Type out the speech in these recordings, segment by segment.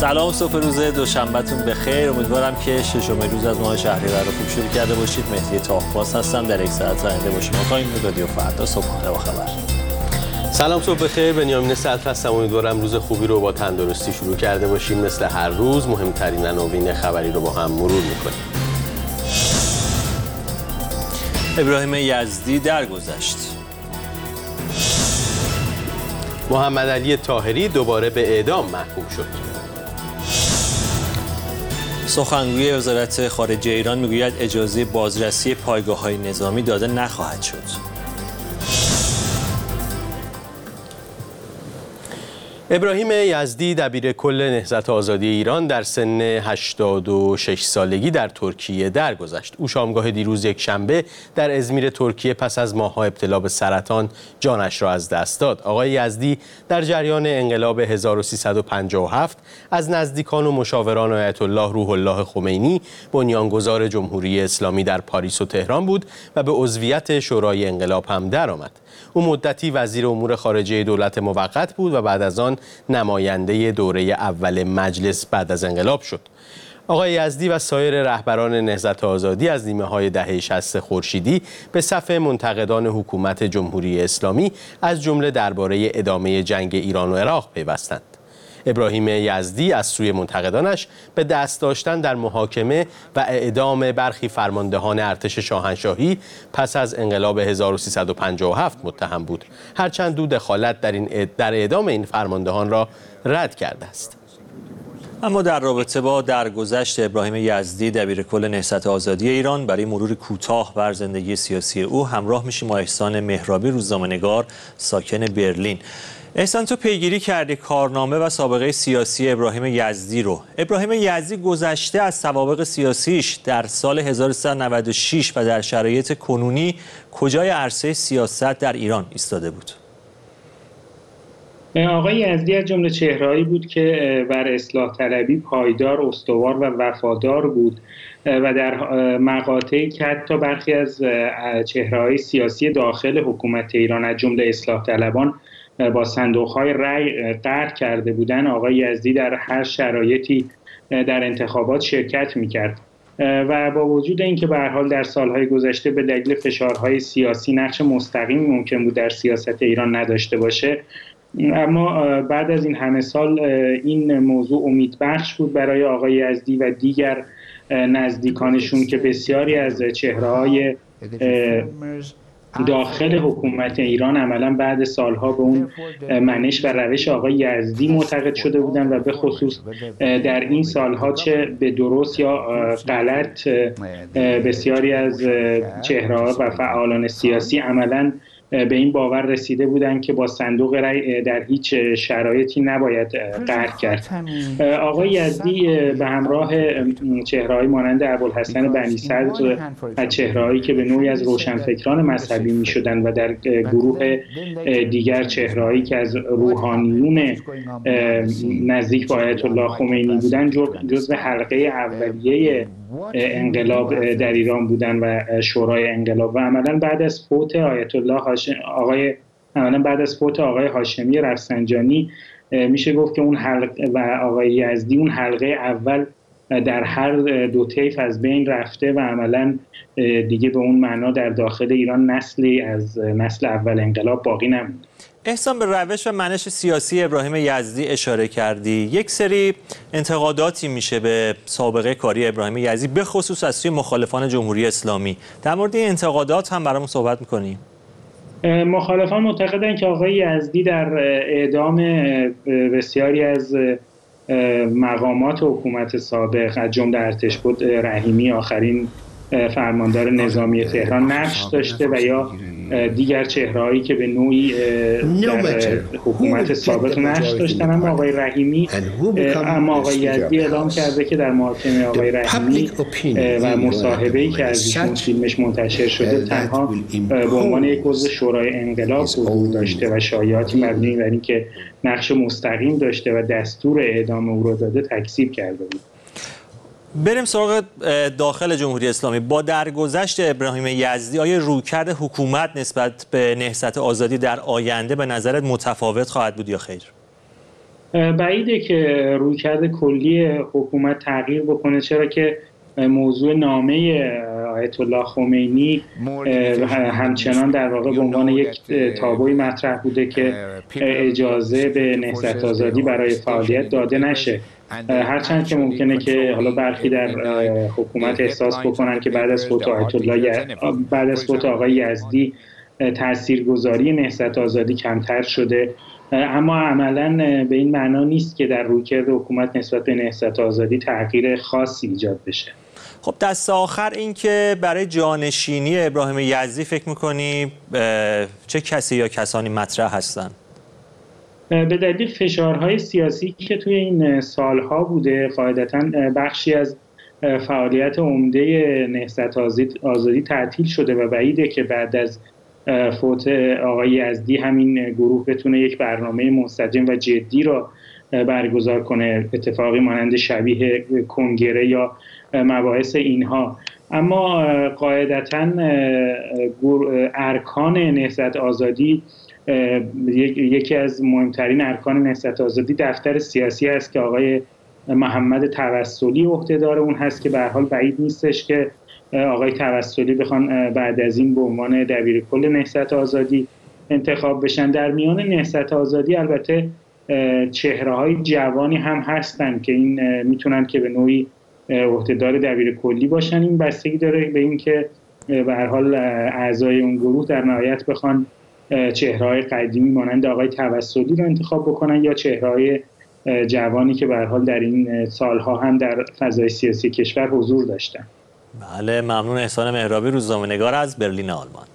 سلام، صبح روز دوشنبهتون بخیر. امیدوارم که ششمین روز از ماه شهریور رو خوب شروع کرده باشید. مهدی تاق‌باز هستم. در یک ساعت آینده با شما خواهیم بود. رادیو فردا صبحانه با خبر. سلام، صبح بخیر. بنیامین صدر هستم. امیدوارم روز خوبی رو با تندرستی شروع کرده باشیم. مثل هر روز مهمترین عناوین خبری رو با هم مرور می‌کنیم. ابراهیم یزدی درگذشت. محمد علی طاهری دوباره به اعدام محکوم شد. سخنگوی وزارت خارجه ایران میگوید اجازه بازرسی پایگاه‌های نظامی داده نخواهد شد. ابراهیم یزدی دبیرکل نهضت آزادی ایران در سن 86 سالگی در ترکیه درگذشت. او شامگاه دیروز یکشنبه در ازمیر ترکیه پس از ماه‌ها ابتلا به سرطان جانش را از دست داد. آقای یزدی در جریان انقلاب 1357 از نزدیکان و مشاوران آیت الله روح الله خمینی بنیانگذار جمهوری اسلامی در پاریس و تهران بود و به عضویت شورای انقلاب هم درآمد. او مدتی وزیر امور خارجه دولت موقت بود و بعد از آن نماینده دوره اول مجلس بعد از انقلاب شد. آقای یزدی و سایر رهبران نهضت آزادی از نیمه‌های دهه 60 خورشیدی به صف منتقدان حکومت جمهوری اسلامی از جمله درباره ادامه جنگ ایران و عراق پیوستند. ابراهیم یزدی از سوی منتقدانش به دست داشتن در محاکمه و اعدام برخی فرماندهان ارتش شاهنشاهی پس از انقلاب 1357 متهم بود، هرچند او دخالت در اعدام این فرماندهان را رد کرده است. اما در رابطه با درگذشت ابراهیم یزدی دبیرکل نهضت آزادی ایران برای مرور کوتاه بر زندگی سیاسی او همراه میشیم با احسان مهرابی، روزنامه‌نگار ساکن برلین. احسان، تو پیگیری کردی کارنامه و سابقه سیاسی ابراهیم یزدی رو. ابراهیم یزدی گذشته از سوابق سیاسیش در سال 1396 و در شرایط کنونی کجای عرصه سیاست در ایران ایستاده بود؟ آقای یزدی از جمله چهرهایی بود که بر اصلاح طلبی پایدار، استوار و وفادار بود و در مقاطعی که حتی برخی از چهره‌های سیاسی داخل حکومت ایران از جمله اصلاح طلبان با صندوق‌های رأی قهر کرده بودند، آقای یزدی در هر شرایطی در انتخابات شرکت می‌کرد و با وجود اینکه به هر حال در سال‌های گذشته به دلیل فشارهای سیاسی نقش مستقیمی ممکن بود در سیاست ایران نداشته باشه، اما بعد از این همه سال این موضوع امیدبخش بود برای آقای یزدی و دیگر نزدیکانشون که بسیاری از چهره‌های داخل حکومت ایران عملاً بعد سالها به اون منش و روش آقای یزدی معتقد شده بودند و به خصوص در این سالها چه به درست یا غلط بسیاری از چهره‌ها و فعالان سیاسی عملاً به این باور رسیده بودند که با صندوق رأی در هیچ شرایطی نباید قهر کرد. آقای یزدی به همراه چهره‌های مانند ابوالحسن بنی صدر و چهره‌هایی که به نوعی از روشنفکران مذهبی می‌شدند و در گروه دیگر چهره‌هایی که از روحانیون نزدیک به آیت الله خمینی بودند جزو حلقه اولیه انقلاب در ایران بودند و شورای انقلاب و عملاً بعد از فوت آقای هاشمی رفسنجانی میشه گفت که اون حلقه و آقای یزدی اون حلقه اول در هر دو طیف از بین رفته و عملاً دیگه به اون معنا در داخل ایران نسلی از نسل اول انقلاب باقی نموند. احسان، به روش و منش سیاسی ابراهیم یزدی اشاره کردی. یک سری انتقاداتی میشه به سابقه کاری ابراهیم یزدی به خصوص از سوی مخالفان جمهوری اسلامی. در مورد این انتقادات هم برامون صحبت میکنیم. مخالفان معتقدند که آقای یزدی در اعدام بسیاری از مقامات حکومت سابق از جمله ارتشبد رحیمی آخرین فرماندار نظامی تهران نقش داشته و یا دیگر چهرهایی که به نوعی در حکومت سابق نقش داشتن، اما آقای رحیمی آقای یزدی اعلام کرده که در محاکمه آقای رحیمی و مصاحبه‌ای که از ایشون فیلمش منتشر شده تنها به عنوان یک عضو شورای انقلاب حضور داشته و شایعاتی مبنی بر اینکه نقش مستقیم داشته و دستور اعدام او را داده تکذیب کرده بود. بریم سراغ داخل جمهوری اسلامی. با درگذشت ابراهیم یزدی آیا رویکرد حکومت نسبت به نهضت آزادی در آینده به نظرت متفاوت خواهد بود یا خیر؟ بعیده که رویکرد کلی حکومت تغییر بکنه، چرا که موضوع نامه آیت الله خمینی همچنان در واقع به عنوان یک تابوی مطرح بوده که اجازه به نهضت آزادی برای فعالیت داده نشه. هرچند که ممکنه که حالا برخی در حکومت احساس بکنن که بعد از فوت آقای یزدی تاثیرگذاری نهضت آزادی کمتر شده، اما عملاً به این معنا نیست که در رویکرد حکومت نسبت به نهضت آزادی تغییر خاصی ایجاد بشه. خب دست آخر این که برای جانشینی ابراهیم یزدی فکر می‌کنی چه کسی یا کسانی مطرح هستن؟ به دلیل فشارهای سیاسی که توی این سالها بوده، قاعدتاً بخشی از فعالیت عمده نهضت آزادی تعطیل شده و بعیده که بعد از فوت آقای یزدی همین گروه بتونه یک برنامه منسجم و جدی را برگزار کنه، اتفاقی مانند شبیه کنگره یا مباحث اینها. اما قاعدتاً ارکان نهضت آزادی، یکی از مهمترین ارکان نهضت آزادی دفتر سیاسی است که آقای محمد توسلی عهدهدار اون هست که به هر حال بعید نیستش که آقای توسلی بخوان بعد از این به عنوان دبیرکل نهضت آزادی انتخاب بشن. در میان نهضت آزادی البته چهره‌های جوانی هم هستن که این میتونن که به نوعی عهدهدار دبیرکلی باشن. این بستگی داره به این که به هر حال اعضای اون گروه در نهایت بخوان چهره‌های قدیمی مانند آقای توسلی رو انتخاب بکنن یا چهره‌های جوانی که به هر حال در این سالها هم در فضای سیاسی کشور حضور داشتن. بله، ممنون. احسان مهرابی، روزنامه‌نگار از برلین آلمان.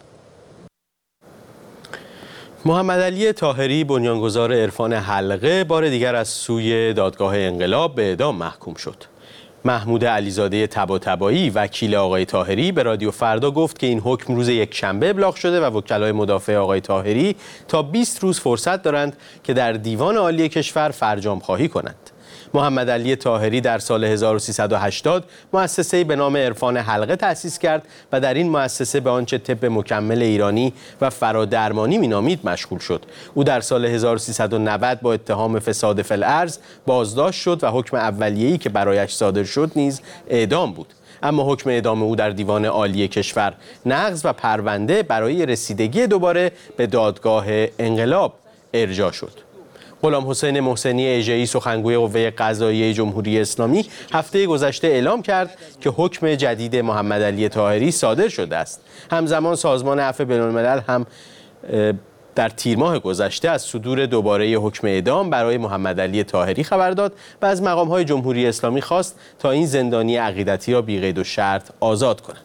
محمدعلی طاهری، بنیانگذار عرفان حلقه، بار دیگر از سوی دادگاه انقلاب به اعدام محکوم شد. محمود علیزاده طباطبایی، وکیل آقای طاهری، به رادیو فردا گفت که این حکم روز یکشنبه ابلاغ شده و وکلای مدافع آقای طاهری تا 20 روز فرصت دارند که در دیوان عالی کشور فرجام خواهی کنند. محمدعلی طاهری در سال 1380 مؤسسه‌ای به نام عرفان حلقه تأسیس کرد و در این مؤسسه به آنچه طب مکمل ایرانی و فرادرمانی مینامید مشغول شد. او در سال 1390 با اتهام فساد فی الارض بازداشت شد و حکم اولیه‌ای که برایش صادر شد نیز اعدام بود. اما حکم اعدام او در دیوان عالی کشور نقض و پرونده برای رسیدگی دوباره به دادگاه انقلاب ارجاع شد. غلام حسین محسنی اژه‌ای، سخنگوی قوه قضاییه جمهوری اسلامی، هفته گذشته اعلام کرد که حکم جدید محمدعلی طاهری صادر شده است. همزمان سازمان عفو بین‌الملل هم در تیر ماه گذشته از صدور دوباره حکم اعدام برای محمدعلی طاهری خبر داد و از مقام‌های جمهوری اسلامی خواست تا این زندانی عقیدتی را بی‌قید و شرط آزاد کنند.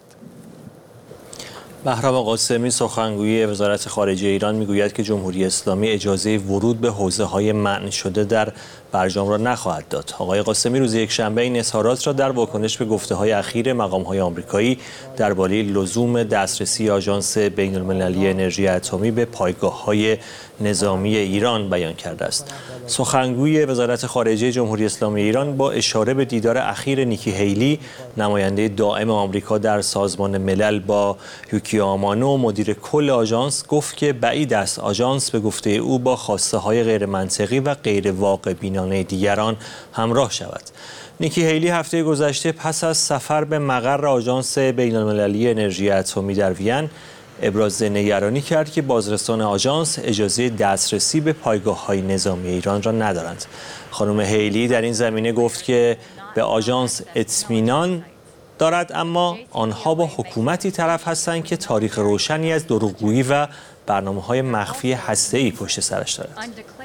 بهرام قاسمی، سخنگوی وزارت خارجه ایران، میگوید که جمهوری اسلامی اجازه ورود به حوزه‌های منع شده در برجام را نخواهد داد. آقای قاسمی روز یکشنبه این اظهارات را در واکنش به گفته‌های اخیر مقام‌های آمریکایی درباره لزوم دسترسی آژانس بین‌المللی انرژی اتمی به پایگاه‌های نظامی ایران بیان کرده است. سخنگوی وزارت خارجه جمهوری اسلامی ایران با اشاره به دیدار اخیر نیکی هیلی، نماینده دائم آمریکا در سازمان ملل، با یوکیو آمانو، مدیر کل آژانس، گفت که بعید است آژانس به گفته او با خواسته‌های غیر منطقی و غیر واقع بینانه دیگران همراه شود. نیکی هیلی هفته گذشته پس از سفر به مقر آژانس بین‌المللی انرژی اتمی در وین ابراز نگرانی کرد که بازرسان آژانس اجازه دسترسی به پایگاه‌های نظامی ایران را ندارند. خانم هیلی در این زمینه گفت که به آژانس اطمینان دارد، اما آنها با حکومتی طرف هستند که تاریخ روشنی از دروغگویی و برنامه‌های مخفی هسته‌ای پشت سرش دارد.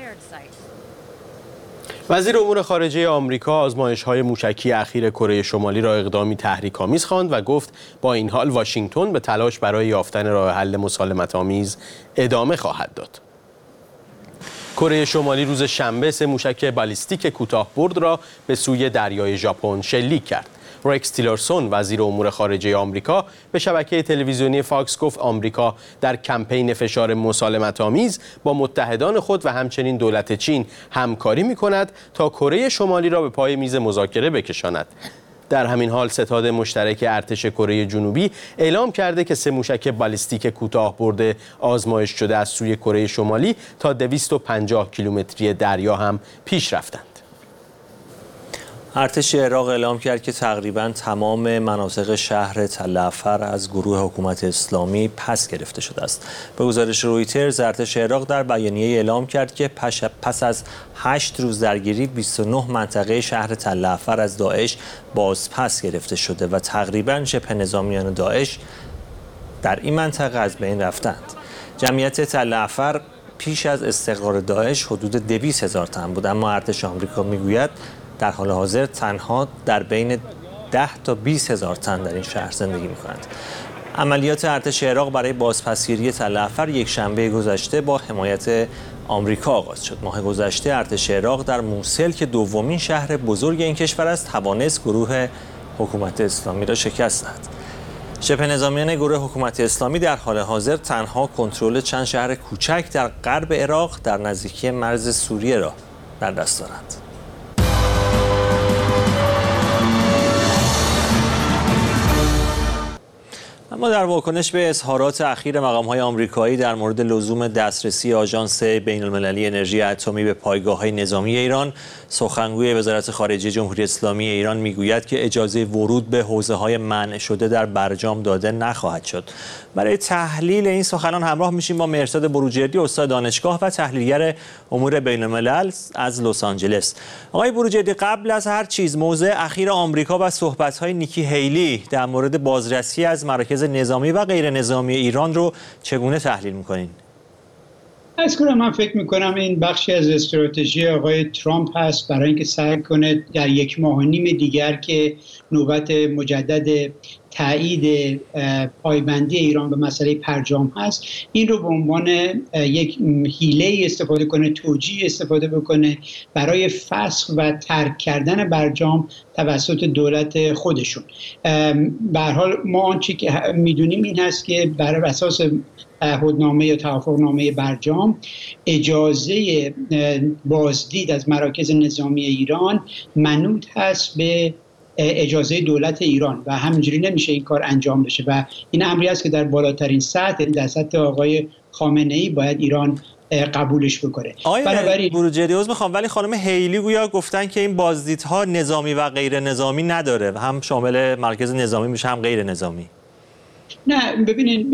وزیر امور خارجه آمریکا آزمایش‌های موشکی اخیر کره شمالی را اقدامی تحریک‌آمیز خواند و گفت با این حال واشنگتن به تلاش برای یافتن راه حل مسالمت‌آمیز ادامه خواهد داد. کره شمالی روز شنبه 3 موشک بالیستیک کوتاه‌برد را به سوی دریای ژاپن شلیک کرد. رکس تیلرسون، وزیر امور خارجه آمریکا، به شبکه تلویزیونی فاکس گفت آمریکا در کمپین فشار مسالمت‌آمیز با متحدان خود و همچنین دولت چین همکاری می‌کند تا کره شمالی را به پای میز مذاکره بکشاند. در همین حال ستاد مشترک ارتش کره جنوبی اعلام کرده که 3 موشک بالیستیک کوتاه‌برد آزمایش شده از سوی کره شمالی تا 250 کیلومتری دریا هم پیش رفتند. ارتش عراق اعلام کرد که تقریباً تمام مناطق شهر تل افر از گروه حکومت اسلامی پس گرفته شده است. به گزارش رویترز، ارتش عراق در بیانیه اعلام کرد که پس از 8 روز درگیری 29 منطقه شهر تل افر از داعش باز پس گرفته شده و تقریباً شبه نظامیان داعش در این منطقه از بین رفتند. جمعیت تل افر پیش از استقرار داعش حدود 200,000 تن بود، اما ارتش آمریکا میگوید در حال حاضر تنها در بین 10 تا 20,000 تن در این شهر زندگی می‌کنند. عملیات ارتش عراق برای بازپسگیری تل افر یک شنبه گذشته با حمایت آمریکا آغاز شد. ماه گذشته ارتش عراق در موصل که دومین شهر بزرگ این کشور است، توانست گروه حکومت اسلامی را شکست دهد. شبه نظامیان گروه حکومت اسلامی در حال حاضر تنها کنترل چند شهر کوچک در غرب عراق در نزدیکی مرز سوریه را در دست دارند. اما در واکنش به اظهارات اخیر مقام‌های آمریکایی در مورد لزوم دسترسی آژانس بین‌المللی انرژی اتمی به پایگاه‌های نظامی ایران، سخنگوی وزارت خارجه جمهوری اسلامی ایران میگوید که اجازه ورود به حوزه‌های منع شده در برجام داده نخواهد شد. برای تحلیل این سخنان همراه میشیم با مهرزاد بروجردی، استاد دانشگاه و تحلیلگر امور بین‌الملل از لس آنجلس. آقای بروجردی، قبل از هر چیز موضع اخیر آمریکا و صحبت‌های نیکی هیلی در مورد بازرسی از مراکز نظامی و غیر نظامی ایران رو چگونه تحلیل می‌کنین؟ من فکر می‌کنم این بخشی از استراتژی آقای ترامپ هست برای اینکه سعی کنه در 1.5 ماه دیگر که نوبت مجدد تایید پایبندی ایران به مسئله برجام هست، این رو به عنوان یک حیله استفاده کنه، توجیه استفاده بکنه برای فسخ و ترک کردن برجام توسط دولت خودشون. به هر حال ما آنچه که میدونیم این هست که بر اساس تعهدنامه یا توافقنامه برجام اجازه بازدید از مراکز نظامی ایران منوط هست به اجازه دولت ایران و همینجوری نمیشه این کار انجام بشه و این امری است که در بالاترین سطح، در سطح آقای خامنه‌ای باید ایران قبولش بکنه. آقای بروجردی عذر میخوام، ولی خانم هیلی گویا گفتن که این بازدیدها نظامی و غیر نظامی نداره و هم شامل مرکز نظامی میشه هم غیر نظامی. نه ببینید،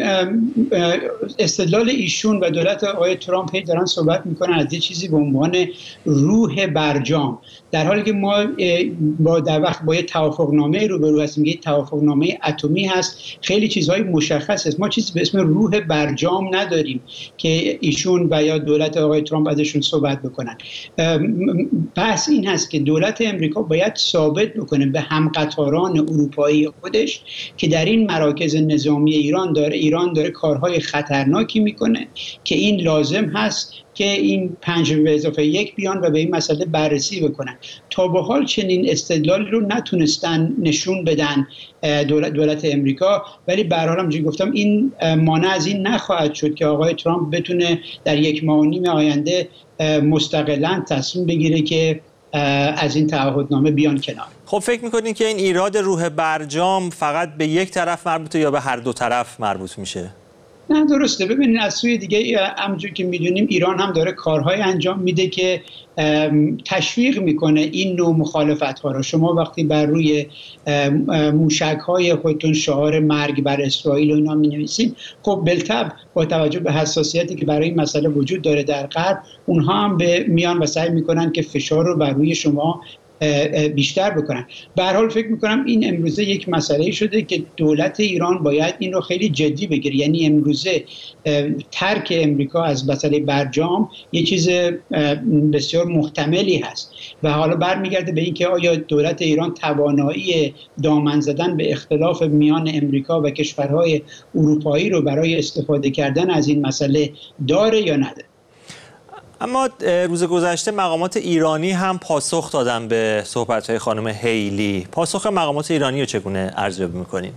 استدلال ایشون و دولت آقای ترامپ دارن صحبت میکنن از یه چیزی به عنوان روح برجام، در حالی که ما در وقت با یه توافقنامه روبرو هستیم. یه توافقنامه اتمی هست، خیلی چیزهای مشخص است. ما چیزی به اسم روح برجام نداریم که ایشون و یا دولت آقای ترامپ ازشون صحبت بکنن. پس این هست که دولت امریکا باید ثابت بکنه به همقطاران اروپایی خودش که در این مراکز نظامی ایران داره کارهای خطرناکی میکنه که این لازم هست که این 5+1 بیان و به این مسئله بررسی بکنن. تا به حال چنین استدلالی رو نتونستن نشون بدن دولت امریکا، ولی به هر حال همونجوری گفتم این مانع از این نخواهد شد که آقای ترامپ بتونه در 1.5 ماه آینده مستقلاً تصمیم بگیره که از این تعهدنامه بیان کنار. خب فکر میکنین که این ایراد روح برجام فقط به یک طرف مربوطه یا به هر دو طرف مربوط میشه؟ نه درسته. ببینید از سوی دیگه همونجوری که میدونیم ایران هم داره کارهای انجام میده که تشویق میکنه این نوع مخالفت ها رو. شما وقتی بر روی موشک های خودتون شعار مرگ بر اسرائیل و اینا مینویسید، خب بالطبع با توجه به حساسیتی که برای این مسئله وجود داره در غرب، اونها هم میان و سعی میکنن که فشار رو بر روی شما بیشتر بکنن. به هر حال فکر میکنم این امروزه یک مسئله شده که دولت ایران باید این رو خیلی جدی بگیره. یعنی امروزه ترک امریکا از مسئله برجام یه چیز بسیار محتملی هست و حالا برمیگرده به اینکه آیا دولت ایران توانایی دامن زدن به اختلاف میان امریکا و کشورهای اروپایی رو برای استفاده کردن از این مسئله داره یا نداره. اما روز گذشته مقامات ایرانی هم پاسخ دادن به صحبت‌های خانم هیلی. پاسخ مقامات ایرانی رو چگونه ارزیابی می‌کنین؟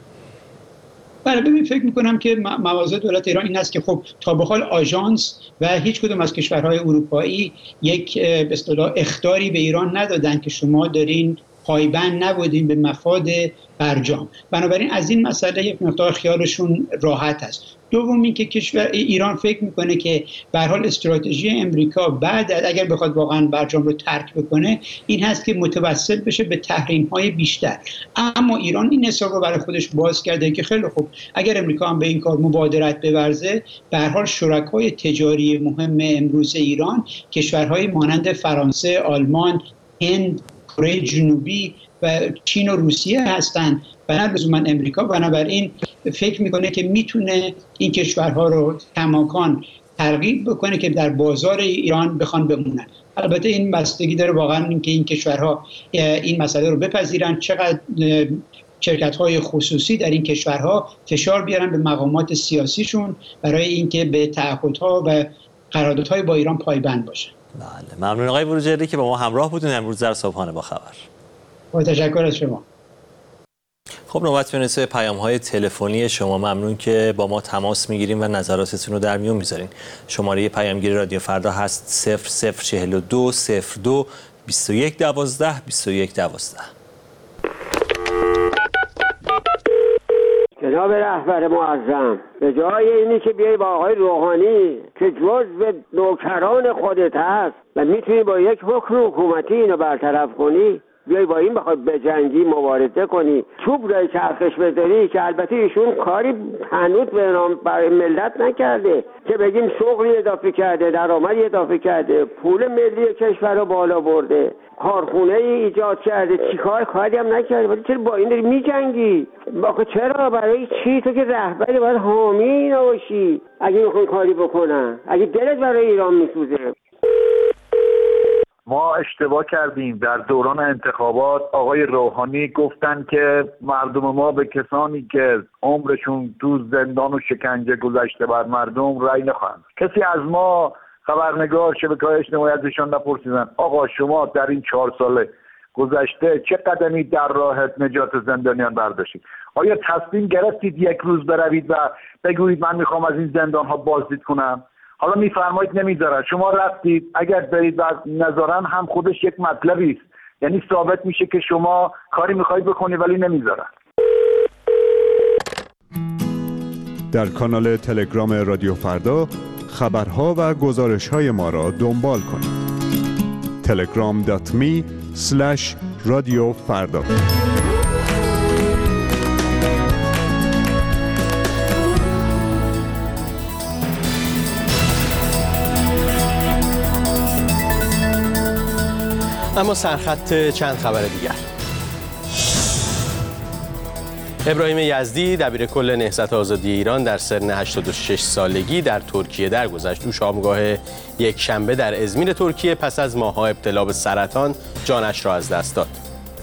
بله ببین، فکر می‌کنم که مواضع دولت ایران این است که خب تا به حال آژانس و هیچ کدوم از کشورهای اروپایی یک به اصطلاح اخطاری به ایران ندادن که شما دارین پایبند نبودیم به مفاد برجام. بنابراین از این مسئله یک مقدار خیالشون راحت است. دوم این که کشور ایران فکر میکنه که به هر حال استراتژی امریکا بعد اگر بخواد واقعا برجام رو ترک بکنه این هست که متوسل بشه به تحریم‌های بیشتر. اما ایران این حساب رو برای خودش باز کرده که خیلی خوب اگر امریکا هم به این کار مبادرت بورزه، به هر حال شرکای تجاری مهم امروز ایران کشورهای مانند فرانسه، آلمان، هند، کره جنوبی و چین و روسیه هستند و نه لزوما امریکا. بنابراین فکر میکنه که میتونه این کشورها رو کماکان ترغیب بکنه که در بازار ایران بخوان بمونن. البته این بستگی داره واقعا اینکه این کشورها این مسئله رو بپذیرن، چقدر شرکت‌های خصوصی در این کشورها فشار بیارن به مقامات سیاسیشون برای اینکه به تعهدها و قراردادهای با ایران پایبند باشن. بله، ممنون آقای بروجردی که با ما همراه بودین امروز در صبحانه با خبر. با تشکر از شما. خب نوبت میرسه به پیام‌های تلفنی شما. ممنون که با ما تماس میگیریم و نظراتتون رو در میون میذارین. شماره پیامگیری رادیو فردا هست 0042 02 21 12 21 12. جناب رهبر معظم، به جای اینی که بیای با آقای روحانی که جزو نوکران خودت هست و میتونی با یک حکم حکومتی اینو برطرف کنی، بیای با این بخوای بجنگی، مبارزه کنی، چوب رای چرخش بذاری، که البته ایشون کاری هنوز به نام برای ملت نکرده که بگیم شغلی اضافه کرده، درآمدی اضافه کرده، پول ملی کشور رو بالا برده، کارخونه ای ایجاد کرده، چیکار کاری هم نکرده، ولی چرا با این داری میجنگی؟ آخه چرا؟ برای چی؟ تو که رهبری باید حامی اینا باشی. اگه میخوان کاری بکنن، اگه دلت برای ایران میسوزه. ما اشتباه کردیم. در دوران انتخابات آقای روحانی گفتن که مردم ما به کسانی که عمرشون تو زندان و شکنجه گذشته بر مردم رأی نخواهند. کسی از ما خبرنگار شبکه‌های اجتماعی ازشان نپرسیدن آقا شما در این 4 سال گذشته چه قدمی در راه نجات زندانیان برداشتید؟ آیا تصمیم گرفتید یک روز بروید و بگویید من میخوام از این زندان‌ها بازدید کنم؟ حالا میفرمایید نمیذارن. شما رفتید، اگر برید و نذارن هم خودش یک مطلبی است، یعنی ثابت میشه که شما کاری میخواید بکنی ولی نمیذارن. در کانال تلگرام رادیو فردا خبرها و گزارش‌های ما را دنبال کنید. telegram.me/رادیو فردا. اما سرخط چند خبر دیگر. ابراهیم یزدی دبیرکل نهضت آزادی ایران در سن 86 سالگی در ترکیه درگذشت. او شامگاه یک شنبه در ازمیر ترکیه پس از ماه‌ها ابتلا به سرطان جانش را از دست داد.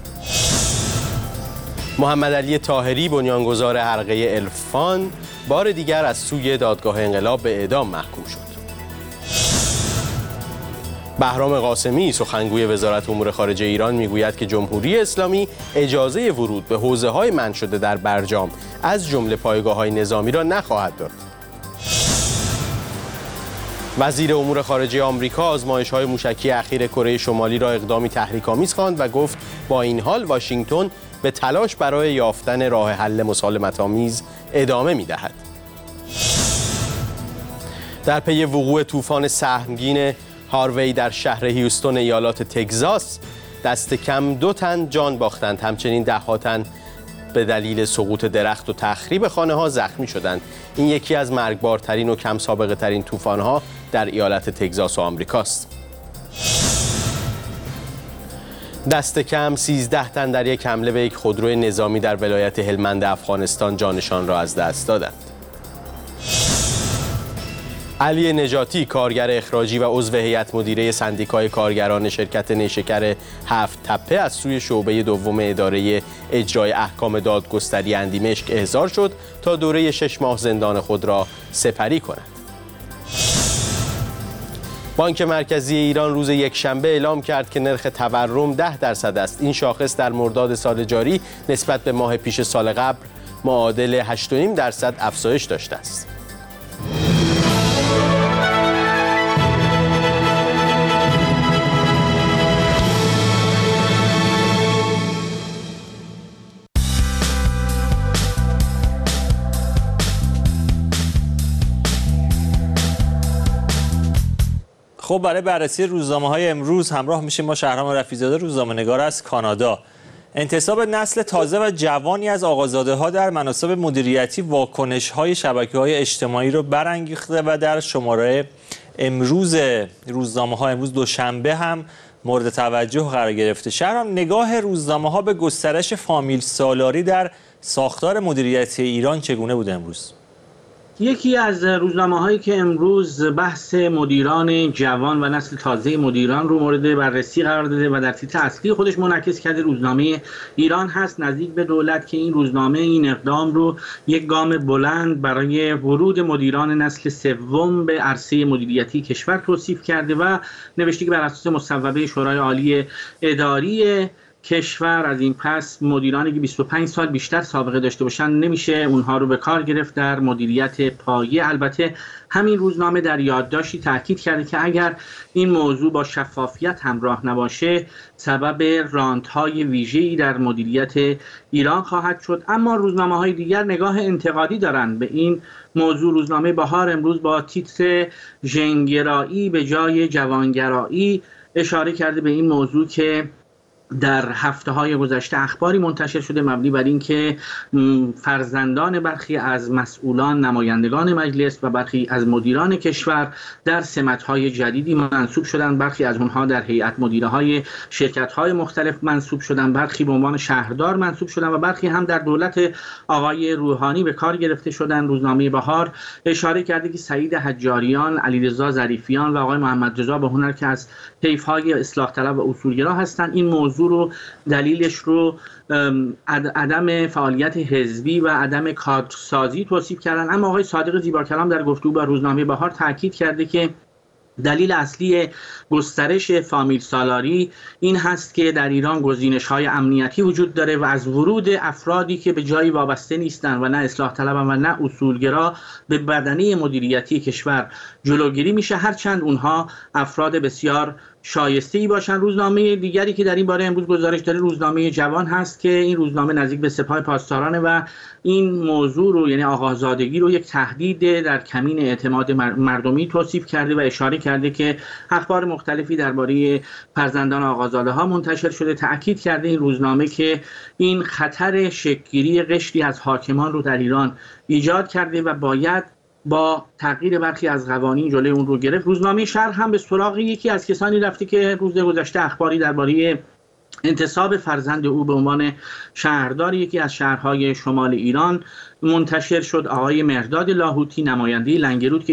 محمد علی طاهری بنیانگذار حلقه الفان بار دیگر از سوی دادگاه انقلاب به اعدام محکوم شد. بهرام قاسمی سخنگوی وزارت امور خارجه ایران میگوید که جمهوری اسلامی اجازه ورود به حوزه‌های منع شده در برجام از جمله پایگاه‌های نظامی را نخواهد داد. وزیر امور خارجه آمریکا آزمایش‌های موشکی اخیر کره شمالی را اقدامی تحریک‌آمیز خواند و گفت با این حال واشنگتن به تلاش برای یافتن راه حل مسالمت‌آمیز ادامه می‌دهد. در پی وقوع طوفان سهمگین هاروی در شهر هیوستون ایالات تگزاس دست کم 2 تن جان باختند. همچنین 10 تن به دلیل سقوط درخت و تخریب خانه‌ها زخمی شدند. این یکی از مرگبارترین و کم سابقه ترین طوفان‌ها در ایالت تگزاس و آمریکاست. دست کم 13 تن در یک حمله به یک خودروی نظامی در ولایت هلمند افغانستان جانشان را از دست دادند. علی نجاتی کارگر اخراجی و عضو هیئت مدیره سندیکای کارگران شرکت نیشکر 7 تپه از سوی شعبه دوم اداره اجرای احکام دادگستری اندیمشک احضار شد تا دوره 6 ماه زندان خود را سپری کند. بانک مرکزی ایران روز یکشنبه اعلام کرد که نرخ تورم 10% است. این شاخص در مرداد سال جاری نسبت به ماه پیش سال قبل معادل 8.5% افزایش داشته است. خب برای بررسی روزنامه‌های امروز همراه میشیم با شهرام رفیع‌زاده، روزنامه‌نگار از کانادا. انتصاب نسل تازه و جوانی از آقازاده‌ها در مناصب مدیریتی واکنش‌های شبکه‌های اجتماعی رو برانگیخته و در شماره امروز روزنامه‌ها امروز دوشنبه هم مورد توجه قرار گرفته. شهرام، نگاه روزنامه‌ها به گسترش فامیل سالاری در ساختار مدیریتی ایران چگونه بود امروز؟ یکی از روزنامه‌هایی که امروز بحث مدیران جوان و نسل تازه مدیران رو مورد بررسی قرار داده و در تیتر اصلی خودش منعکس کرده روزنامه ایران هست، نزدیک به دولت، که این روزنامه این اقدام رو یک گام بلند برای ورود مدیران نسل سوم به عرصه مدیریتی کشور توصیف کرده و نوشته که بر اساس مصوبه شورای عالی اداری کشور از این پس مدیرانی که 25 سال بیشتر سابقه داشته باشن نمیشه اونها رو به کار گرفت در مدیریت پایه. البته همین روزنامه در یادداشتی تاکید کرده که اگر این موضوع با شفافیت همراه نباشه سبب رانت‌های ویژه‌ای در مدیریت ایران خواهد شد. اما روزنامه‌های دیگر نگاه انتقادی دارند به این موضوع. روزنامه بهار امروز با تیتر ژن‌گرایی به جای جوانگرایی اشاره کرده به این موضوع که در هفته‌های گذشته اخباری منتشر شده مبنی بر اینکه فرزندان برخی از مسئولان، نمایندگان مجلس و برخی از مدیران کشور در سمت‌های جدیدی منصوب شدند. برخی از اونها در هیئت مدیره‌های شرکت‌های مختلف منصوب شدند، برخی به عنوان شهردار منصوب شدند و برخی هم در دولت آقای روحانی به کار گرفته شدند. روزنامه بهار اشاره کرده که سعید حجاریان، علیرضا ظریفیان و آقای محمدرضا بهنر که از طیف‌های اصلاح طلب و اصولگرا هستند این موضوع رو دلیلش رو عدم فعالیت حزبی و عدم کادرسازی توصیف کردن. اما آقای صادق زیباکلام در گفتگو با روزنامه بهار تاکید کرده که دلیل اصلی گسترش فامیل سالاری این هست که در ایران گزینش‌های امنیتی وجود داره و از ورود افرادی که به جایی وابسته نیستند و نه اصلاح طلب و نه اصولگرا به بدنه مدیریتی کشور جلوگیری میشه، هرچند اونها افراد بسیار شایسته‌ای باشن. روزنامه دیگری که در این باره امروز گزارش داره روزنامه جوان هست که این روزنامه نزدیک به سپاه پاسدارانه و این موضوع رو یعنی آقازادگی رو یک تهدید در کمین اعتماد مردمی توصیف کرده و اشاره کرده که اخبار مختلفی درباره فرزندان آقازاده‌ها منتشر شده. تأکید کرده این روزنامه که این خطر شکل‌گیری قشری از حاکمان رو در ایران ایجاد کرده و باید با تغییر برخی از قوانین جلوی اون رو گرفت. روزنامه شرق هم به سراغ یکی از کسانی رفته که روز گذشته اخباری درباره انتصاب فرزند او به عنوان شهردار یکی از شهرهای شمال ایران منتشر شد. آقای مهرداد لاهوتی، نماینده لنگرود، که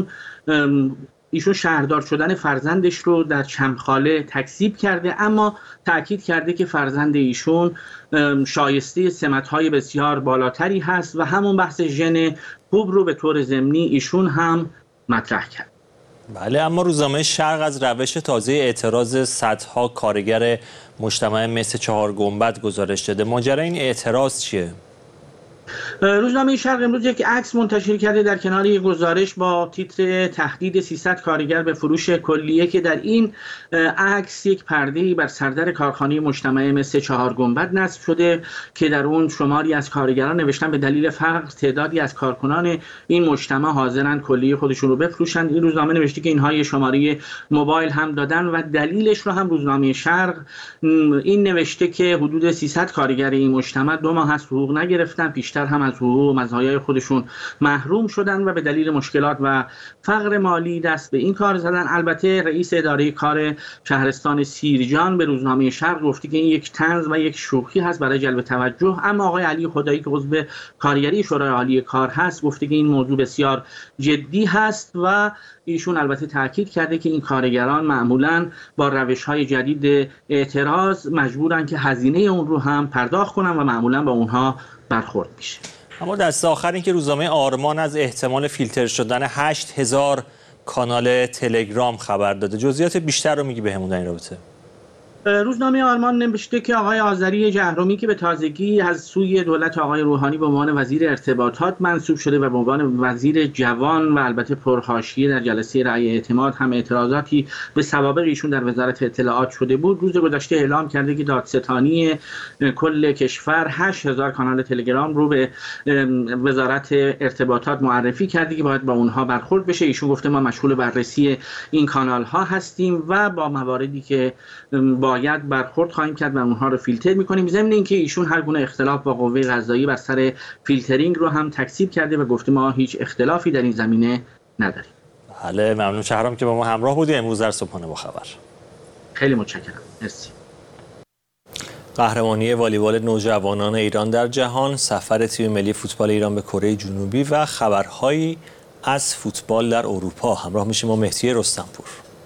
ایشون شهردار شدن فرزندش رو در چمخاله تکذیب کرده، اما تأکید کرده که فرزند ایشون شایسته سمت‌های بسیار بالاتری هست و همون بحث ژن خوب رو به طور ضمنی ایشون هم مطرح کرد. بله، اما روزنامه شرق از روش تازه اعتراض صدها کارگر مجتمع مس چهار گنبد گزارش داده. ماجرای این اعتراض چیه؟ روزنامه شرق امروز یک عکس منتشر کرده در کنار یک گزارش با تیتر تهدید 300 کارگر به فروش کلیه که در این عکس یک پرده‌ای بر سردر کارخانه مجتمع مس چهار گنبد نصب شده که در اون شماری از کارگران نوشتن به دلیل فقر تعدادی از کارکنان این مجتمع حاضرن کلیه خودشون رو بفروشن. این روزنامه نوشته که اینها یه شماره موبایل هم دادن و دلیلش رو هم روزنامه شرق این نوشته که حدود 300 کارگر این مجتمع 2 ماه از حقوق نگرفتن، پیشتر هم از حقوق و مزایای خودشون محروم شدن و به دلیل مشکلات و فقر مالی دست به این کار زدن. البته رئیس اداره کار شهرستان سیرجان به روزنامه شرق گفته که این یک طنز و یک شوخی هست برای جلب توجه، اما آقای علی خدایی که عضو کارگری شورای عالی کار هست گفته که این موضوع بسیار جدی هست و ایشون البته تاکید کرده که این کارگران معمولاً با روش‌های جدید اعتراض مجبورن که هزینه اون رو هم پرداخت کنن و معمولاً با اونها برخورد میشه. اما دست آخر این که روزنامه آرمان از احتمال فیلتر شدن 8000 کانال تلگرام خبر داده. جزئیات بیشتر رو میگی بهمون در این رابطه؟ روزنامه آلمان نوشته که آقای آذری جهرومی که به تازگی از سوی دولت آقای روحانی به عنوان وزیر ارتباطات منصوب شده و به عنوان وزیر جوان و البته پرحاشیه در جلسه رأی اعتماد هم اعتراضاتی به سوابق ایشون در وزارت اطلاعات شده بود، روز گذشته اعلام کرده که دادستانی کل کشور 8000 کانال تلگرام رو به وزارت ارتباطات معرفی کرده که باید با اونها برخورد بشه. ایشون گفته ما مشغول بررسی این کانال ها هستیم و با مواردی که باید برخورد خواهیم کرد و اونها رو فیلتر میکنیم. ضمن اینکه ایشون هر گونه اختلاف با قوه قضاییه بر سر فیلترینگ رو هم تکذیب کرده و گفته ما هیچ اختلافی در این زمینه نداریم. بله، ممنون شهرام که با ما همراه بودی امروز در صبحانه با خبر. خیلی متشکرم. مرسی. قهرمانی والیبال نوجوانان ایران در جهان، سفر تیم ملی فوتبال ایران به کره جنوبی و خبرهایی از فوتبال در اروپا. همراه میشیم با مهدی رستمپور.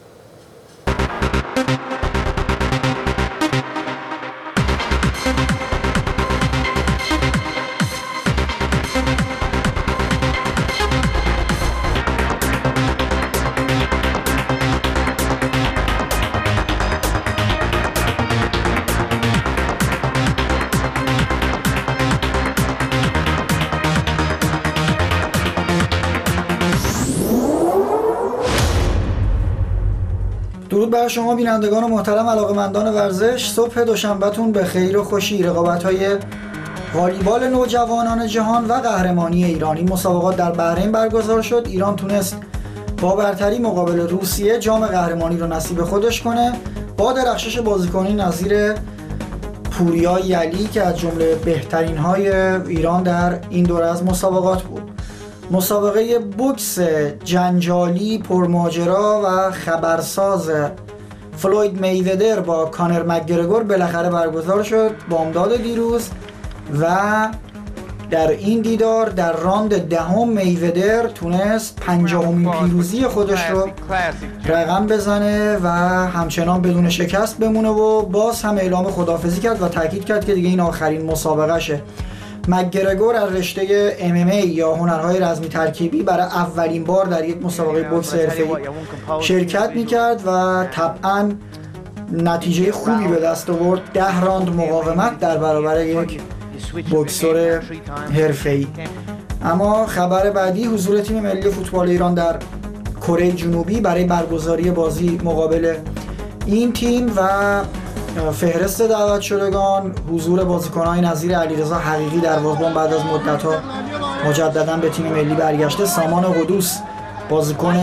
درود بر شما بینندگان و محترم علاقه‌مندان ورزش. صبح دوشنبهتون به خیر و خوشی. رقابت‌های والیبال نوجوانان جهان و قهرمانی ایرانی مسابقات در بحرین برگزار شد. ایران تونست با برتری مقابل روسیه جام قهرمانی رو نصیب خودش کنه با درخشش بازیکنی نظیر پوریا یلی که از جمله بهترین های ایران در این دوره از مسابقات بود. مسابقه بوکس جنجالی پرماجرا و خبرساز فلوید میودر با کانر مکگرگور بالاخره برگزار شد بامداد دیروز و در این دیدار در راند دهم میودر تونست 50مین پیروزی خودش رو رقم بزنه و همچنان بدون شکست بمونه و باز هم اعلام خداحافظی کرد و تاکید کرد که دیگه این آخرین مسابقهشه. مکگرگور از رشته MMA یا هنرهای رزمی ترکیبی برای اولین بار در یک مسابقه بوکس حرفه‌ای شرکت می‌کرد و طبعاً نتیجه خوبی به دست آورد. 10 راند مقاومت در برابر یک بوکسور حرفه‌ای. اما خبر بعدی حضور تیم ملی فوتبال ایران در کره جنوبی برای برگزاری بازی مقابل این تیم و فهرست دعوت شدگان، حضور بازیکن‌های نظیر علیرضا حقیقی در واگن بعد از مدت‌ها مجدداً به تیم ملی برگشته، سامان قدوس بازیکن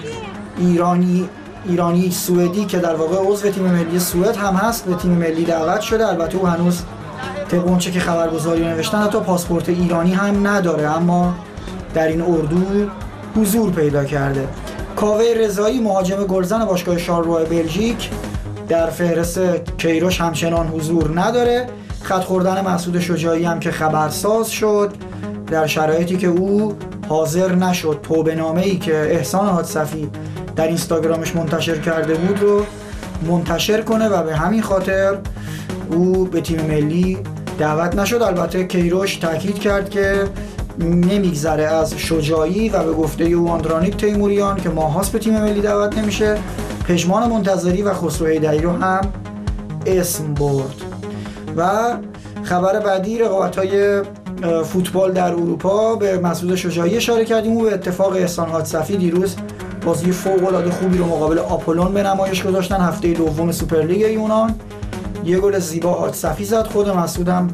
ایرانی سوئدی که در واقع عضو تیم ملی سوئد هم هست به تیم ملی دعوت شده. البته او هنوز طبق اونچه که خبرگزاری نوشتن حتی پاسپورت ایرانی هم نداره اما در این اردو حضور پیدا کرده. کاوه رضایی مهاجم گلزن باشگاه شارلرو بلژیک در فهرست کیروش همچنان حضور نداره. خط خوردن مسعود شجاعی هم که خبرساز شد در شرایطی که او حاضر نشد توبه‌نامه‌ای که احسان حادثفی در اینستاگرامش منتشر کرده بود رو منتشر کنه و به همین خاطر او به تیم ملی دعوت نشد. البته کیروش تاکید کرد که نمیگذره از شجاعی و به گفته او آندرانیک تیموریان که ماهاست به تیم ملی دعوت نمیشه. پژمان منتظری و خسرو حیدری رو هم اسم برد. و خبر بعدی رقابت‌های فوتبال در اروپا. به مسعود شجاعی اشاره کردیم. او به اتفاق احسان حادثفی دیروز بازی فوق‌العاده خوبی رو مقابل آپولون به نمایش گذاشتن. هفته دوم سوپرلیگ یونان یه گل زیبا حادثفی زد. خود مسعود هم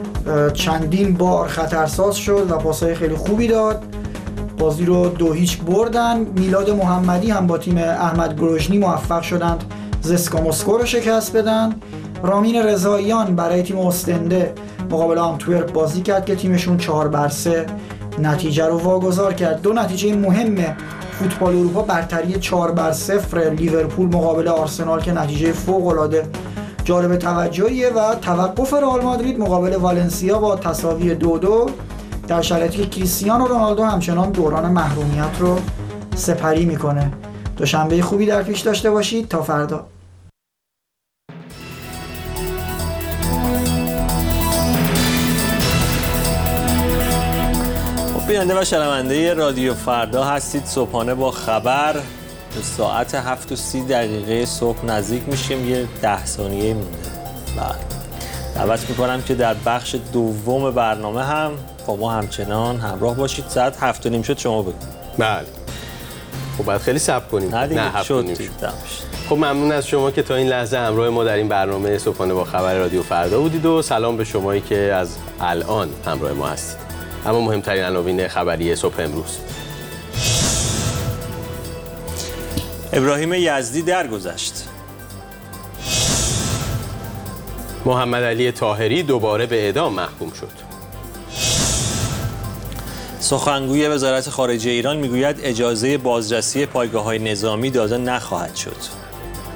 چندین بار خطرساز شد و پاس‌های خیلی خوبی داد. بازی رو 2-0 بردن. میلاد محمدی هم با تیم احمد گروژنی موفق شدند زسکا مسکو رو شکست بدن. رامین رضاییان برای تیم استنده مقابل آنتورپ بازی کرد که تیمشون 4-3 نتیجه رو واگذار کرد. دو نتیجه مهم فوتبال اروپا برتری 4-0 لیورپول مقابل آرسنال که نتیجه فوق‌العاده جالب توجهیه و توقف رئال مادرید مقابل والنسیا با تساوی 2-2 در شرایطی که کریستیانو رونالدو همچنان دوران محرومیت رو سپری میکنه. دوشنبه خوبی در پیش داشته باشید. تا فردا. بیننده و شنونده رادیو فردا هستید. صبحانه با خبر به ساعت 7:30 صبح نزدیک میشیم، یه 10 ثانیه مونده. دعوت میکنم که در بخش دوم برنامه هم با ما همچنان همراه باشید. ساعت 7:30 شد شما بگید. بله. خب باید خیلی صبر کنیم. نه دیگه شد. خب ممنون از شما که تا این لحظه همراه ما در این برنامه صبحانه با خبر رادیو فردا بودید و سلام به شمایی که از الان همراه ما هستید. اما مهمترین عناوین خبری صبح امروز. ابراهیم یزدی درگذشت. محمد علی طاهری دوباره به اعدام محکوم شد. سخنگوی وزارت خارجه ایران میگوید اجازه بازرسی پایگاه‌های نظامی داده نخواهد شد.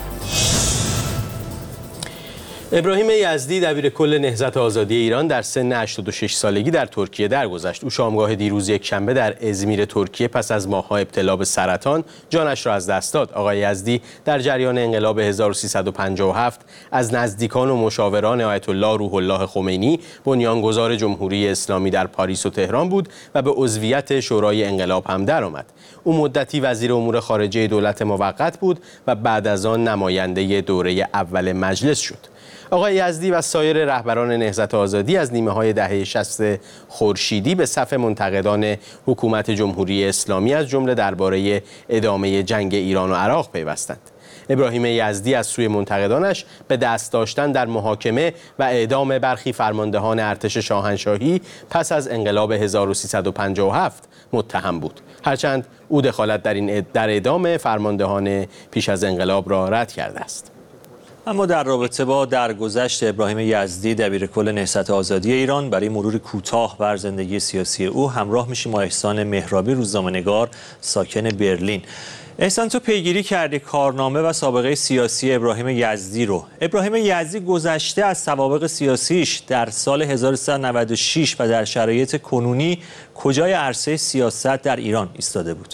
ابراهیم یزدی دبیرکل نهضت آزادی ایران در سن 86 سالگی در ترکیه درگذشت. او شامگاه دیروز یکشنبه در ازمیر ترکیه پس از ماه‌ها ابتلا به سرطان جانش را از دست داد. آقای یزدی در جریان انقلاب 1357 از نزدیکان و مشاوران آیت الله روح الله خمینی بنیانگذار جمهوری اسلامی در پاریس و تهران بود و به عضویت شورای انقلاب هم درآمد. او مدتی وزیر امور خارجه دولت موقت بود و بعد از آن نماینده دوره اول مجلس شد. آقای یزدی و سایر رهبران نهضت آزادی از نیمه‌های دهه 60 خورشیدی به صف منتقدان حکومت جمهوری اسلامی از جمله درباره ادامه جنگ ایران و عراق پیوستند. ابراهیم یزدی از سوی منتقدانش به دست داشتن در محاکمه و اعدام برخی فرماندهان ارتش شاهنشاهی پس از انقلاب 1357 متهم بود. هرچند او دخالت در اعدام فرماندهان پیش از انقلاب را رد کرده است. اما در رابطه با درگذشت ابراهیم یزدی دبیرکل نهضت آزادی ایران برای مروری کوتاه بر زندگی سیاسی او همراه میشیم با احسان مهرابی، روزنامه‌نگار ساکن برلین. احسان، تو پیگیری کردی کارنامه و سابقه سیاسی ابراهیم یزدی رو. ابراهیم یزدی گذشته از سوابق سیاسیش در سال 1396 و در شرایط کنونی کجای عرصه سیاست در ایران ایستاده بود؟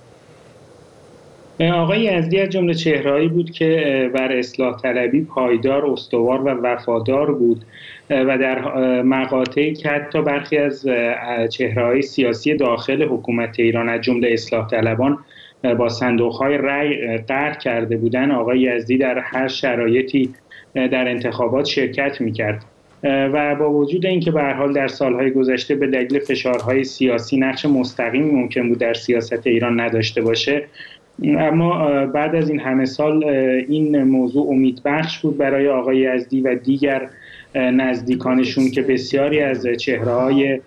آقای یزدی از جمله چهرهایی بود که بر اصلاح طلبی پایدار، استوار و وفادار بود و در مقاطعی که حتی برخی از چهرههای سیاسی داخل حکومت ایران از جمله اصلاح طلبان با صندوق‌های رأی قهر کرده بودند، آقای یزدی در هر شرایطی در انتخابات شرکت می‌کرد و با وجود اینکه به هر حال در سالهای گذشته به دلیل فشارهای سیاسی نقش مستقیمی ممکن بود در سیاست ایران نداشته باشه، اما بعد از این همه سال این موضوع امیدبخش بود برای آقای یزدی و دیگر نزدیکانشون که بسیاری از چهره‌های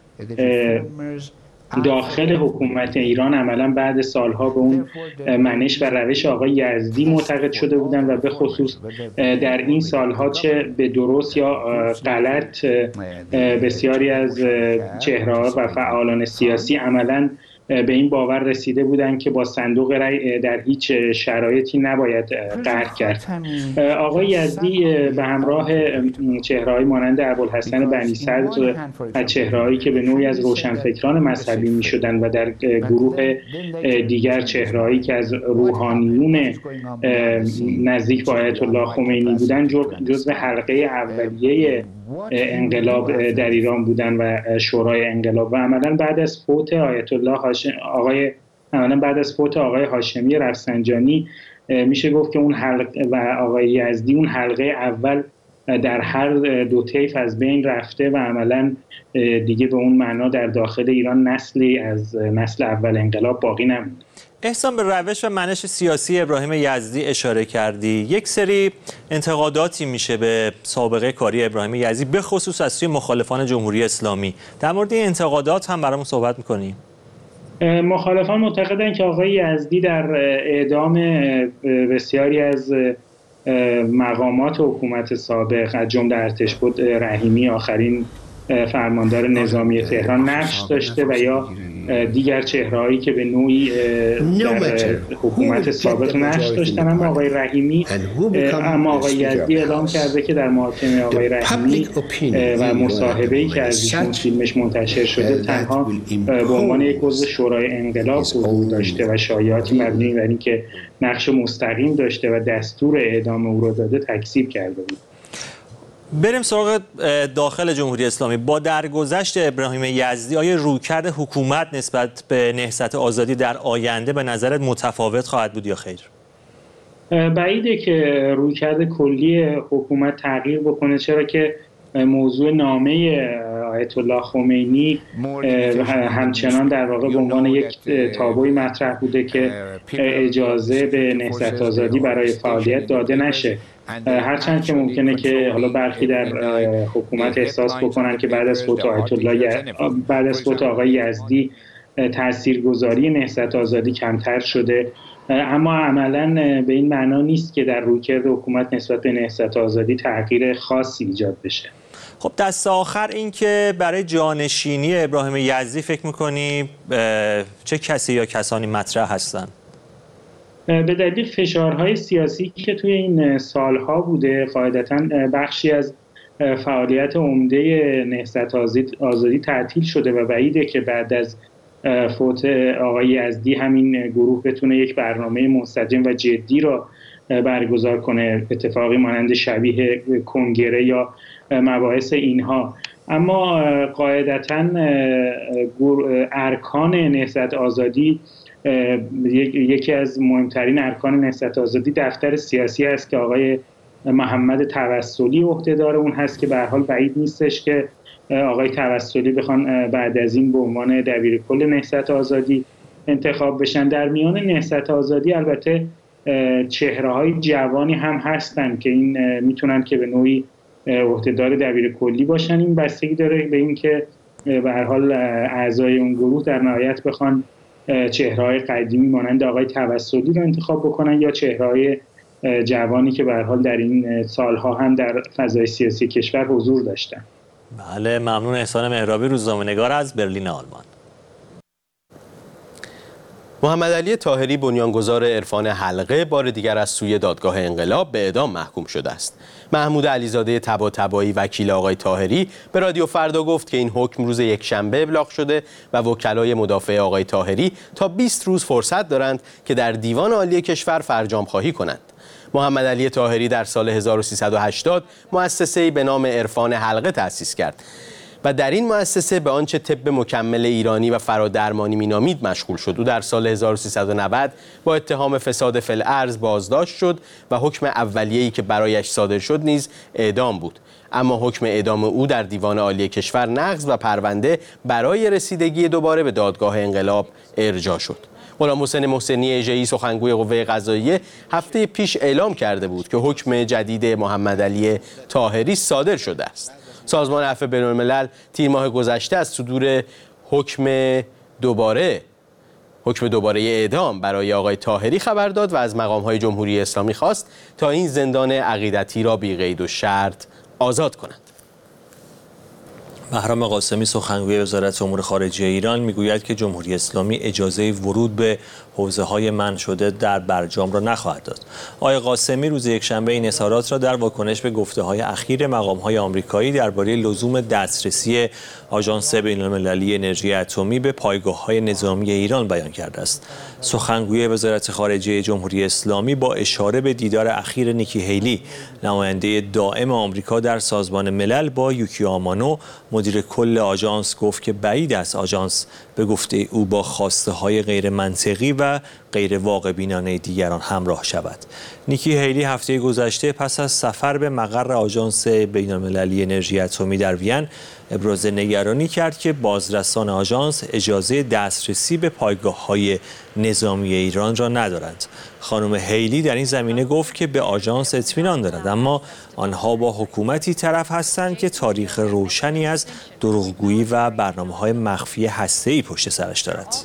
داخل حکومت ایران عملا بعد سالها به اون منش و روش آقای یزدی معتقد شده بودن و به خصوص در این سالها چه به درست یا غلط بسیاری از چهره‌ها و فعالان سیاسی عملا به این باور رسیده بودند که با صندوق رأی در هیچ شرایطی نباید قهر کرد. آقای یزدی به همراه چهره‌های مانند ابوالحسن بنی صدر و چهره‌هایی که به نوعی از روشنفکران مذهبی می‌شدند و در گروه دیگر چهره‌هایی که از روحانیون نزدیک به آیت الله خمینی بودند جزو حلقه اولیه انقلاب در ایران بودند و شورای انقلاب و عملاً بعد از فوت آقای هاشمی رفسنجانی میشه گفت که اون حلقه و آقای یزدی اون حلقه اول در هر دو طیف از بین رفته و عملاً دیگه به اون معنا در داخل ایران نسلی از نسل اول انقلاب باقی نموند. احسان، به روش و منش سیاسی ابراهیم یزدی اشاره کردی. یک سری انتقاداتی میشه به سابقه کاری ابراهیم یزدی به خصوص از سوی مخالفان جمهوری اسلامی. در مورد این انتقادات هم برامون صحبت میکنیم. مخالفان معتقدند که آقای یزدی در اعدام بسیاری از مقامات حکومت سابق از جمله ارتشبد رحیمی آخرین فرماندار نظامی تهران نقش داشته و یا دیگر چهرهایی که به نوعی در حکومت سابق نقش داشتن، اما آقای رحیمی آقای یزدی اعلام کرده که در محاکمه آقای رحیمی و مصاحبه‌ای که از ایشون فیلمش منتشر شده تنها به عنوان یک عضو شورای انقلاب حضور داشته و شایعاتی مبنی بر اینکه نقش مستقیم داشته و دستور اعدام او را داده تکذیب کرده بود. بریم سراغ داخل جمهوری اسلامی. با درگذشت ابراهیم یزدی آیا رویکرد حکومت نسبت به نهضت آزادی در آینده به نظرت متفاوت خواهد بود یا خیر؟ بعیده که رویکرد کلی حکومت تغییر بکنه، چرا که موضوع نامه آیت الله خمینی همچنان در واقع به عنوان یک تابوی مطرح بوده که اجازه به نهضت آزادی برای فعالیت داده نشه. هرچند که ممکنه که حالا برخی در حکومت احساس بکنن که بعد از فوت آقای یزدی تاثیرگذاری نهضت آزادی کمتر شده، اما عملاً به این معنا نیست که در رویکرد حکومت نسبت به نهضت آزادی تغییر خاصی ایجاد بشه. خب دست آخر این که برای جانشینی ابراهیم یزدی فکر می‌کنی چه کسی یا کسانی مطرح هستن؟ به دلیل فشارهای سیاسی که توی این سالها بوده، قاعدتاً بخشی از فعالیت عمده نهضت آزادی تعطیل شده و بعیده که بعد از فوت آقای یزدی همین گروه بتونه یک برنامه مستقیم و جدی را برگزار کنه، اتفاقی مانند شبیه کنگره یا مباحث اینها. اما قاعدتاً ارکان نهضت آزادی، یکی از مهمترین ارکان نهضت آزادی دفتر سیاسی است که آقای محمد توسلی عهدهدار اون هست که به هر حال بعید نیستش که آقای توسلی بخوان بعد از این به عنوان دبیرکل نهضت آزادی انتخاب بشن. در میان نهضت آزادی البته چهره‌های جوانی هم هستن که این میتونن که به نوعی عهدهدار دبیرکلی باشن. این بستگی داره به این که به هر حال اعضای اون گروه در نهایت بخوان چهره‌های قدیمی مانند آقای توسلی رو انتخاب بکنن یا چهره‌های جوانی که به هر حال در این سالها هم در فضای سیاسی کشور حضور داشتن. بله، ممنون. احسان مهرابی، روزنامه‌نگار از برلین آلمان. محمد علی طاهری بنیانگذار عرفان حلقه بار دیگر از سوی دادگاه انقلاب به اعدام محکوم شده است. محمود علیزاده طباطبایی وکیل آقای طاهری به رادیو فردا گفت که این حکم روز یکشنبه ابلاغ شده و وکلای مدافع آقای طاهری تا 20 روز فرصت دارند که در دیوان عالی کشور فرجام خواهی کنند. محمد علی طاهری در سال 1380 مؤسسه‌ای به نام عرفان حلقه تأسیس کرد و در این مؤسسه به آنچه طب مکمل ایرانی و فرادرمانی مینامید مشغول شد. او در سال 1390 با اتهام فساد فی الارض بازداشت شد و حکم اولیه‌ای که برایش صادر شد نیز اعدام بود، اما حکم اعدام او در دیوان عالی کشور نقض و پرونده برای رسیدگی دوباره به دادگاه انقلاب ارجاع شد. غلامحسین محسنی اژه‌ای سخنگوی قوه قضاییه هفته پیش اعلام کرده بود که حکم جدید محمد علی طاهری صادر شده است. سازمان عفو بین‌الملل تیر ماه گذشته از صدور حکم دوباره اعدام برای آقای طاهری خبر داد و از مقام‌های جمهوری اسلامی خواست تا این زندان عقیدتی را بی قید و شرط آزاد کنند. بهرام قاسمی سخنگوی وزارت امور خارجه ایران میگوید که جمهوری اسلامی اجازه ورود به حوزه‌های منع شده در برجام را نخواهد داد. آقای قاسمی روز یکشنبه این اظهارات را در واکنش به گفته‌های اخیر مقام‌های آمریکایی درباره لزوم دسترسی آژانس بین‌المللی انرژی اتمی به پایگاه‌های نظامی ایران بیان کرده است. سخنگوی وزارت خارجه جمهوری اسلامی با اشاره به دیدار اخیر نیکی هیلی، نماینده دائم آمریکا در سازمان ملل، با یوکی آمانو، مدیر کل آژانس، گفت که بعید است آژانس به گفته او با خواسته‌های غیر منطقی و غیر واقع بینانه دیگران همراه شود. نیکی هیلی هفته گذشته پس از سفر به مقر آژانس بین‌المللی انرژی اتمی در وین ابراز نگرانی کرد که بازرسان آژانس اجازه دسترسی به پایگاه‌های نظامی ایران را ندارند. خانم هیلی در این زمینه گفت که به آژانس اطمینان دارد، اما آنها با حکومتی طرف هستند که تاریخ روشنی از دروغگویی و برنامه‌های مخفی هسته‌ای پشت سرش دارد.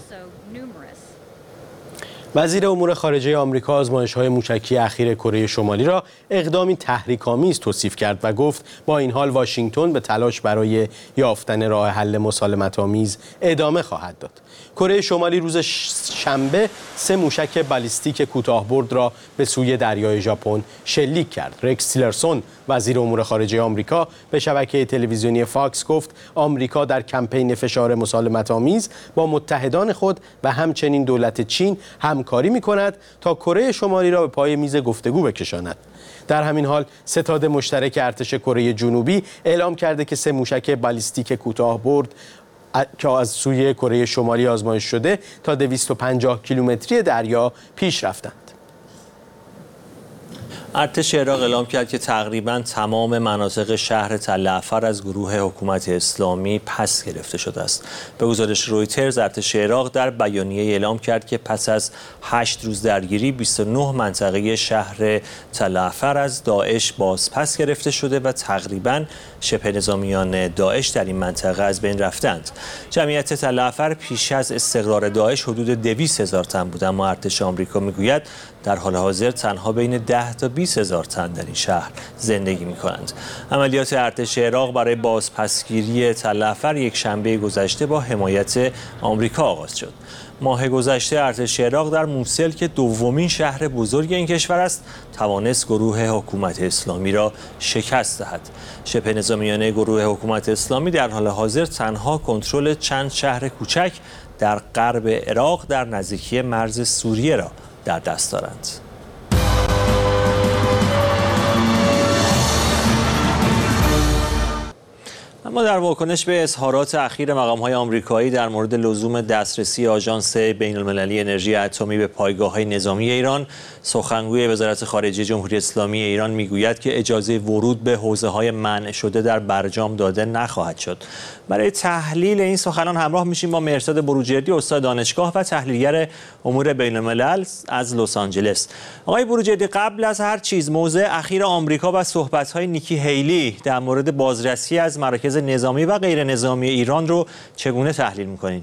وزیر امور خارجه آمریکا آزمایش‌های موشکی اخیر کره شمالی را اقدامی تحریک‌آمیز توصیف کرد و گفت با این حال واشنگتن به تلاش برای یافتن راه حل مسالمت‌آمیز ادامه خواهد داد. کره شمالی روز شنبه 3 موشک بالیستیک کوتاه‌برد را به سوی دریای ژاپن شلیک کرد. رکس تیلرسون وزیر امور خارجه آمریکا به شبکه تلویزیونی فاکس گفت آمریکا در کمپین فشار مسالمت‌آمیز با متحدان خود و همچنین دولت چین همکاری می‌کند تا کره شمالی را به پای میز گفتگو بکشاند. در همین حال ستاد مشترک ارتش کره جنوبی اعلام کرده که 3 موشک بالیستیک کوتاه‌برد که از سوی کره شمالی آزمایش شده تا 250 کیلومتری دریا پیش رفتند. ارتش عراق اعلام کرد که تقریباً تمام مناطق شهر تلعفر از گروه حکومت اسلامی پس گرفته شده است. به گزارش رویترز، ارتش عراق در بیانیه اعلام کرد که پس از 8 روز درگیری 29 منطقه شهر تلعفر از داعش بازپس گرفته شده و تقریباً شبه نظامیان داعش در این منطقه از بین رفتند. جمعیت تلعفر پیش از استقرار داعش حدود 200,000 تن بود، اما ارتش آمریکا میگوید در حال حاضر تنها بین 10 تا 20,000 تن در این شهر زندگی می‌کنند. عملیات ارتش عراق برای بازپسگیری تلعفر یک شنبه گذشته با حمایت آمریکا آغاز شد. ماه گذشته ارتش عراق در موصل که دومین شهر بزرگ این کشور است، توانست گروه حکومت اسلامی را شکست دهد. شبه نظامیان گروه حکومت اسلامی در حال حاضر تنها کنترل چند شهر کوچک در غرب عراق در نزدیکی مرز سوریه را در دست دارند. اما در واکنش به اظهارات اخیر مقام‌های آمریکایی در مورد لزوم دسترسی آژانس بین‌المللی انرژی اتمی به پایگاه‌های نظامی ایران، سخنگوی وزارت خارجه جمهوری اسلامی ایران میگوید که اجازه ورود به حوزه‌های منع شده در برجام داده نخواهد شد. برای تحلیل این سخنان همراه میشیم با مهرزاد بروجردی، استاد دانشگاه و تحلیلگر امور بین‌الملل از لس آنجلس. آقای بروجردی، قبل از هر چیز موضع اخیر آمریکا و صحبت‌های نیکی هیلی در مورد بازرسی از مراکز نظامی و غیر نظامی ایران رو چگونه تحلیل می‌کنین؟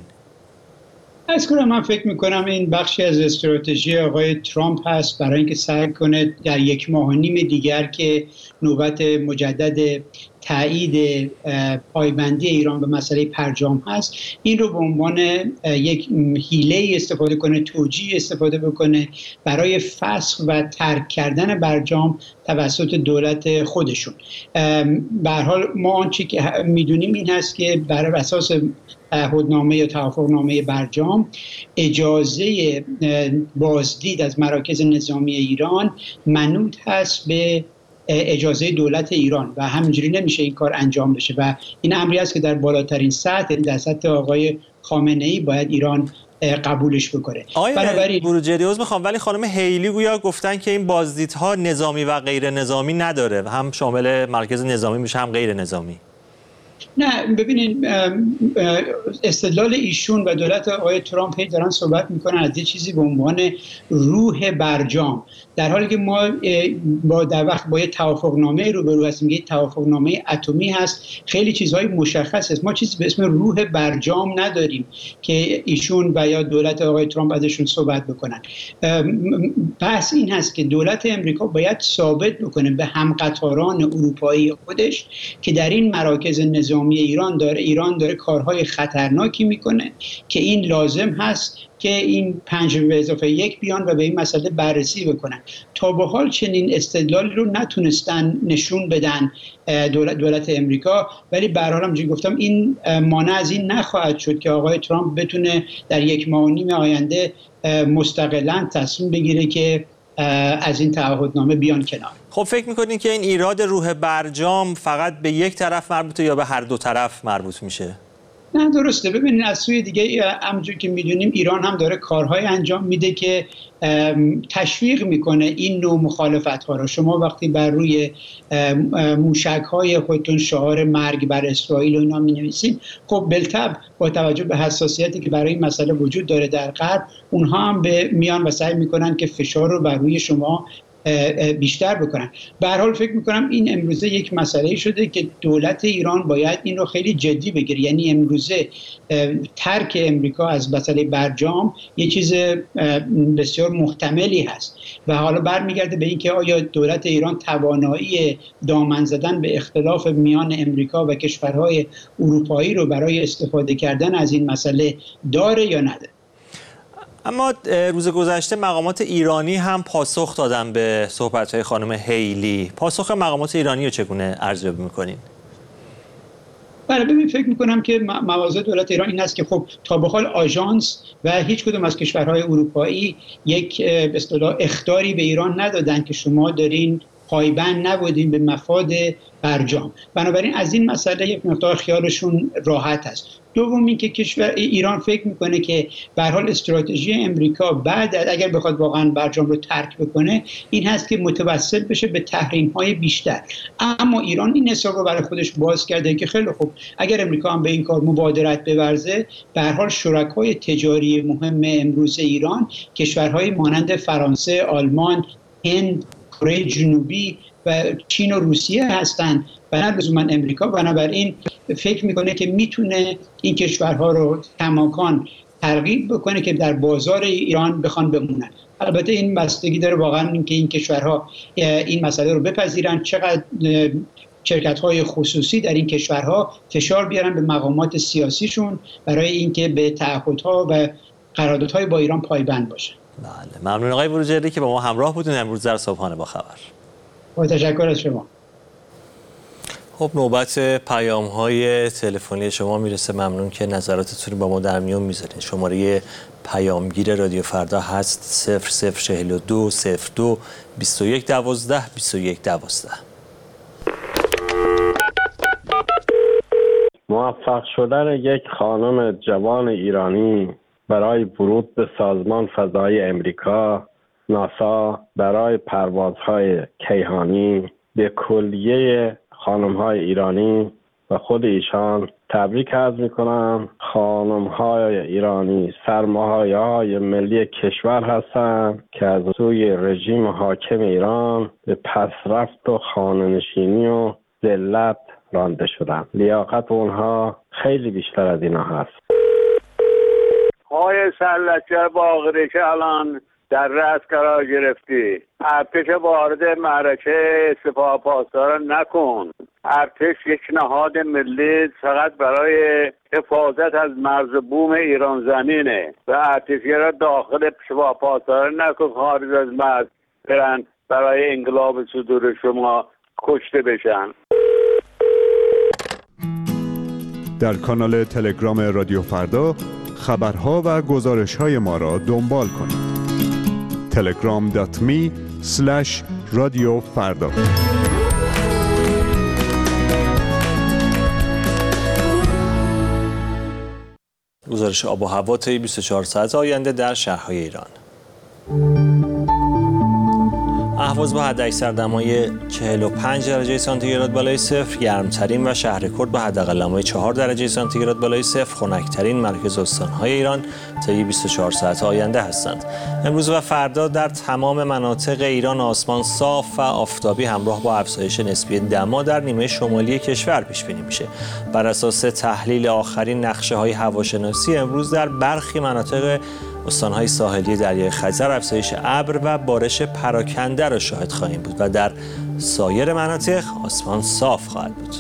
من فکر میکنم این بخشی از استراتژی آقای ترامپ هست برای اینکه سعی کنه در 1.5 ماه دیگر که نوبت مجدد تایید پایبندی ایران به مسئله برجام هست، این رو به عنوان یک حیله استفاده کنه، توجیه استفاده بکنه برای فسخ و ترک کردن برجام توسط دولت خودشون. به هر حال ما آنچه که میدونیم این هست که بر اساس تعهدنامه یا توافقنامه برجام اجازه بازدید از مراکز نظامی ایران منوط هست به اجازه دولت ایران و همینجوری نمیشه این کار انجام بشه و این امری است که در بالاترین سطح، در سطح آقای خامنه‌ای باید ایران قبولش بکنه. آقای بروجردی عذر میخوام، ولی خانم هیلی گویا گفتن که این بازدیدها نظامی و غیر نظامی نداره و هم شامل مرکز نظامی میشه هم غیر نظامی. نه، ببینید استدلال ایشون و دولت آقای ترامپ دارن صحبت میکنن از یه چیزی به عنوان روح برجام، در حالی که ما در وقت با یه توافقنامه روبرو هستیم، یه توافقنامه اتمی هست، خیلی چیزهای مشخص است. ما چیزی به اسم روح برجام نداریم که ایشون و یا دولت آقای ترامپ ازشون صحبت بکنن. بحث این هست که دولت امریکا باید ثابت بکنه به همقطاران اروپایی خودش که در این مراکز نظامی ایران داره کارهای خطرناکی میکنه که این لازم هست که این 5+1 بیان و به این مسئله بررسی بکنن. تا به حال چنین استدلالی رو نتونستن نشون بدن دولت امریکا، ولی به هر حال همونجوری گفتم این مانع از این نخواهد شد که آقای ترامپ بتونه در 1.5 ماه آینده مستقلاً تصمیم بگیره که از این تعهدنامه بیان کنار. خب فکر میکنین که این ایراد روح برجام فقط به یک طرف مربوطه یا به هر دو طرف مربوط میشه؟ نه، درسته. ببینید از سوی دیگه همونجور که میدونیم ایران هم داره کارهای انجام میده که تشویق میکنه این نوع مخالفت ها رو. شما وقتی بر روی موشک های خودتون شعار مرگ بر اسرائیل و اینا می نویسید، خب بالطبع با توجه به حساسیتی که برای این مسئله وجود داره در غرب، اونها هم میان و سعی میکنن که فشار رو بر روی شما بیشتر بکنن. به هر حال فکر میکنم این امروزه یک مسئله شده که دولت ایران باید این رو خیلی جدی بگیره. یعنی امروزه ترک امریکا از مسئله برجام یه چیز بسیار محتملی هست و حالا برمیگرده به اینکه آیا دولت ایران توانایی دامن زدن به اختلاف میان امریکا و کشورهای اروپایی رو برای استفاده کردن از این مسئله داره یا نداره. اما روز گذشته مقامات ایرانی هم پاسخ دادن به صحبت‌های خانم هیلی. پاسخ مقامات ایرانی رو چگونه ارزیابی می‌کنین؟ بله، ببین فکر می‌کنم که مواضع دولت ایران این است که خب تا به حال آژانس و هیچ کدوم از کشورهای اروپایی یک به اصطلاح اخطاری به ایران ندادن که شما دارین پایبند نبودیم به مفاد برجام. بنابراین از این مسئله یک مقدار خیالشون راحت است. دوم این که کشور ایران فکر میکنه که به هر حال استراتژی امریکا بعد اگر بخواد واقعا برجام رو ترک بکنه این هست که متوسل بشه به تحریم‌های بیشتر. اما ایران این حساب رو برای خودش باز کرده که خیلی خوب اگر امریکا هم به این کار مبادرت بورزه، به هر حال شرکای تجاری مهم امروز ایران کشورهای مانند فرانسه، آلمان، هند، کره جنوبی و چین و روسیه هستند و نه لزوما امریکا. بنابراین فکر میکنه که میتونه این کشورها رو کماکان ترغیب بکنه که در بازار ایران بخوان بمونن. البته این بستگی داره واقعا اینکه این کشورها این مسئله رو بپذیرن، چقدر شرکت‌های خصوصی در این کشورها فشار بیارن به مقامات سیاسیشون برای اینکه به تعهدها و قراردادهای با ایران پایبند باشن. بله، ممنون آقای بروجردی که با ما همراه بودین امروز در صبحانه با خبر. با تشکر از شما. خب نوبت پیام‌های تلفنی شما میرسه. ممنون که نظراتتون با ما در میون میذارین. شماره پیامگیر رادیو فردا هست 0042 02 21 12 21 12. موفق شدن یک خانم جوان ایرانی برای ورود به سازمان فضایی امریکا ناسا برای پروازهای کیهانی به کلیه خانم‌های ایرانی و خود ایشان تبریک عرض می‌کنم. خانم‌های ایرانی سرمایه‌های ملی کشور هستند که از سوی رژیم حاکم ایران به پسرفت و خانه‌نشینی و ذلت رانده شدند. لیاقت اونها خیلی بیشتر از اینا هست. های سرلچه باقری که الان در رأس قرار گرفتی، ارتش وارد معرکه سپاه پاسداران نکن. ارتش یک نهاد ملی فقط برای حفاظت از مرز بوم ایران زمینه و ارتشی‌ها داخل سپاه پاسداران نکن، خارج از مرز برن برای انقلاب صدور شما کشته بشن. در کانال تلگرام رادیو فردا خبرها و گزارش‌های ما را دنبال کنید. telegram.me/رادیوفردا. گزارش آب و هوا طی 24 ساعت آینده در شهرهای ایران. اهواز با حداکثر دمای 45 درجه سانتیگراد بالای صفر، گرمترین و شهر کرد با حداقل دمای 4 درجه سانتیگراد بالای صفر، خنک‌ترین مرکز استان‌های ایران طی 24 ساعت آینده هستند. امروز و فردا در تمام مناطق ایران آسمان صاف و آفتابی همراه با افزایش نسبی دما در نیمه شمالی کشور پیش بینی میشه. بر اساس تحلیل آخرین نقشه‌های هواشناسی امروز در برخی مناطق استان‌های ساحلی دریای خزر افزایش ابر و بارش پراکنده را شاهد خواهیم بود و در سایر مناطق آسمان صاف خواهد بود.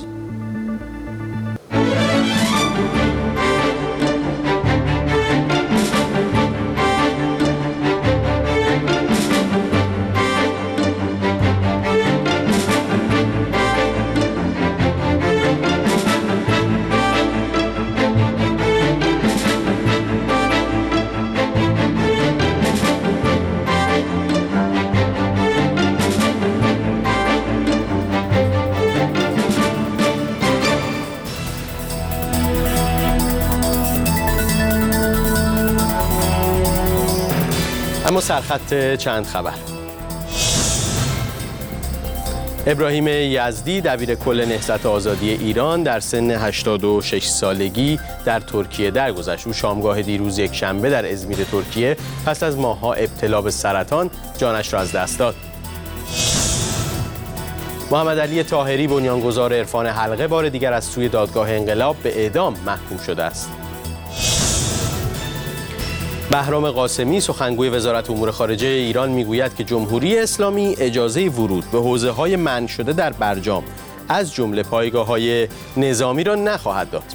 اما سرخط چند خبر. ابراهیم یزدی دبیرکل نهضت آزادی ایران در سن 86 سالگی در ترکیه درگذشت. او شامگاه دیروز یکشنبه در ازمیر ترکیه پس از ماه‌ها ابتلا به سرطان جانش را از دست داد. محمد علی طاهری بنیانگذار عرفان حلقه بار دیگر از سوی دادگاه انقلاب به اعدام محکوم شده است. بهرام قاسمی سخنگوی وزارت امور خارجه ایران میگوید که جمهوری اسلامی اجازه ورود به حوزه‌های منع شده در برجام از جمله پایگاه‌های نظامی را نخواهد داد.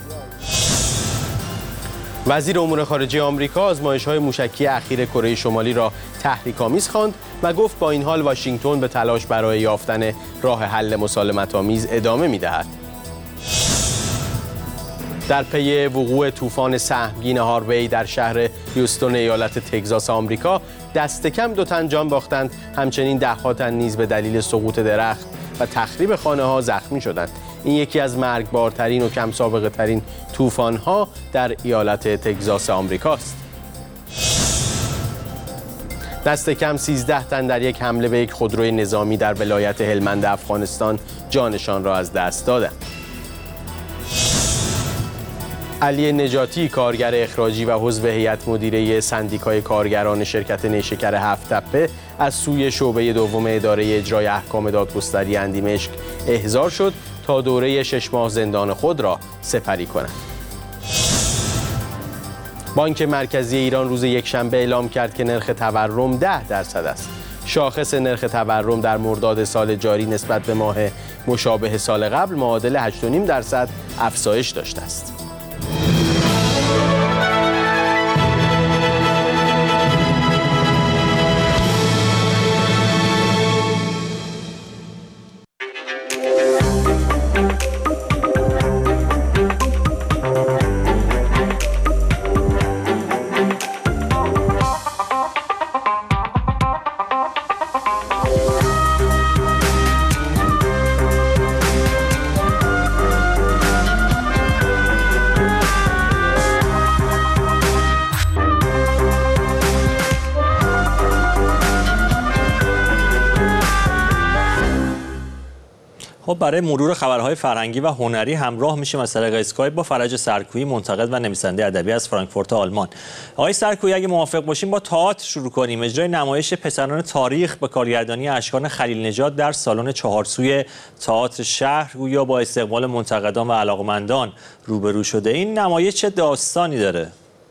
وزیر امور خارجه آمریکا آزمایش‌های موشکی اخیر کره شمالی را تحریک‌آمیز خواند و گفت با این حال واشنگتن به تلاش برای یافتن راه حل مسالمت‌آمیز ادامه می‌دهد. در پی وقوع طوفان سهمگین هاروی در شهر هیوستون ایالت تگزاس آمریکا دست کم 2 تن جان باختند، همچنین 10 تن نیز به دلیل سقوط درخت و تخریب خانه‌ها زخمی شدند. این یکی از مرگبارترین و کم سابقه ترین طوفان‌ها در ایالت تگزاس آمریکاست. دست کم 13 تن در یک حمله به یک خودروی نظامی در ولایت هلمند افغانستان جانشان را از دست دادند. علی نجاتی، کارگر اخراجی و عضو هیئت مدیره سندیکای کارگران شرکت نیشکر 7 تپه، از سوی شعبه دوم اداره اجرای احکام دادگستری اندیمشک احضار شد تا دوره 6 ماه زندان خود را سپری کند. بانک مرکزی ایران روز یکشنبه اعلام کرد که نرخ تورم 10% است. شاخص نرخ تورم در مرداد سال جاری نسبت به ماه مشابه سال قبل معادل 8.5% افزایش داشته است. خب برای مرور خبرهای فرهنگی و هنری همراه میشیم از طریق اسکایپ با فرج سرکویی، منتقد و نویسنده ادبی از فرانکفورت آلمان. آقای سرکویی، اگه موافق باشیم با تئاتر شروع کنیم. اجرای نمایش پسران تاریخ به کارگردانی اشکان خلیل نژاد در سالن چهارسوی تئاتر شهر گویا با استقبال منتقدان و علاقمندان روبرو شده. این نمایش چه داستانی داره؟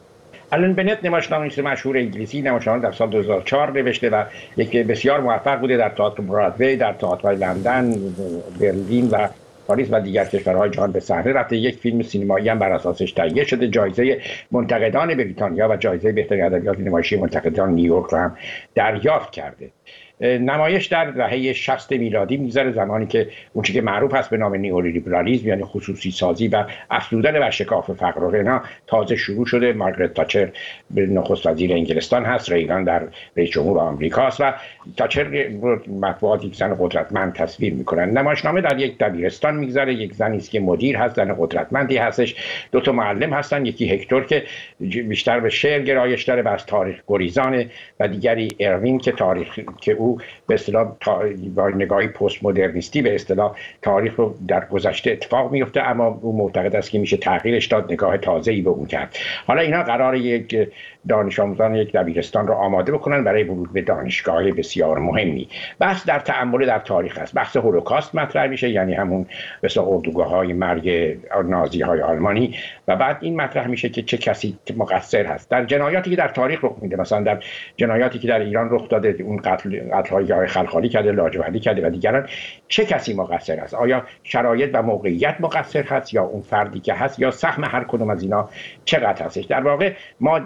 آلن بنت نمایشنامه‌نویس مشهور انگلیسی نمایشنامه در سال 2004 نوشته و یکی بسیار موفق بوده در تئاتر برادوی، در تئاترهای لندن، برلین و پاریس و دیگر کشورهای جهان به صحنه رفته. یک فیلم سینمایی هم بر اساسش تهیه شده. جایزه منتقدان بریتانیا و جایزه بهترین ادبیات نمایشی منتقدان نیویورک را هم دریافت کرده. نمایش در دهه 60 میلادی میگذره، زمانی که اونچه که معروف است به نام نیولیبرالیسم یعنی خصوصی سازی و افزودن بر شکاف فقر و غنا تازه شروع شده. مارگرت تاچر نخست وزیر انگلستان هست، ریگان در رئیس جمهور آمریکاست و تاچر مطبوعات یک زن قدرتمند تصویر میکنن. نمایشنامه در یک دبیرستان میگذره. یک زنی است که مدیر هست، زن قدرتمندی هستش. 2 معلم هستن، یکی هکتور که بیشتر به شعر گرایش داره و از تاریخ گریزانه و دیگری اروین که تاریخ که او به اصطلاح با نگاهی پست مدرنیستی به اصطلاح تاریخ رو در گذشته اتفاق میفته، اما او معتقد است که میشه تغییرش داد، نگاه تازه‌ای به اون کرد. حالا اینا قرار یک دانش آموزان یک دبیرستان رو آماده بکنن برای ورود به دانشگاه بسیار مهمی. بحث در تأمل در تاریخ است. بحث هولوکاست مطرح میشه، یعنی همون مثلا اردوگاه‌های مرگ نازی‌های آلمانی، و بعد این مطرح میشه که چه کسی مقصر هست در جنایاتی که در تاریخ رخ میده. مثلا در جنایاتی که در ایران رخ داده، اون قتل‌های خلخالی کرده، لاجوردی کرده و دیگران، چه کسی مقصر است؟ آیا شرایط و موقعیت مقصر هست یا اون فردی که هست یا سهم هر کدوم از اینا چقدر هستش؟ در واقع ما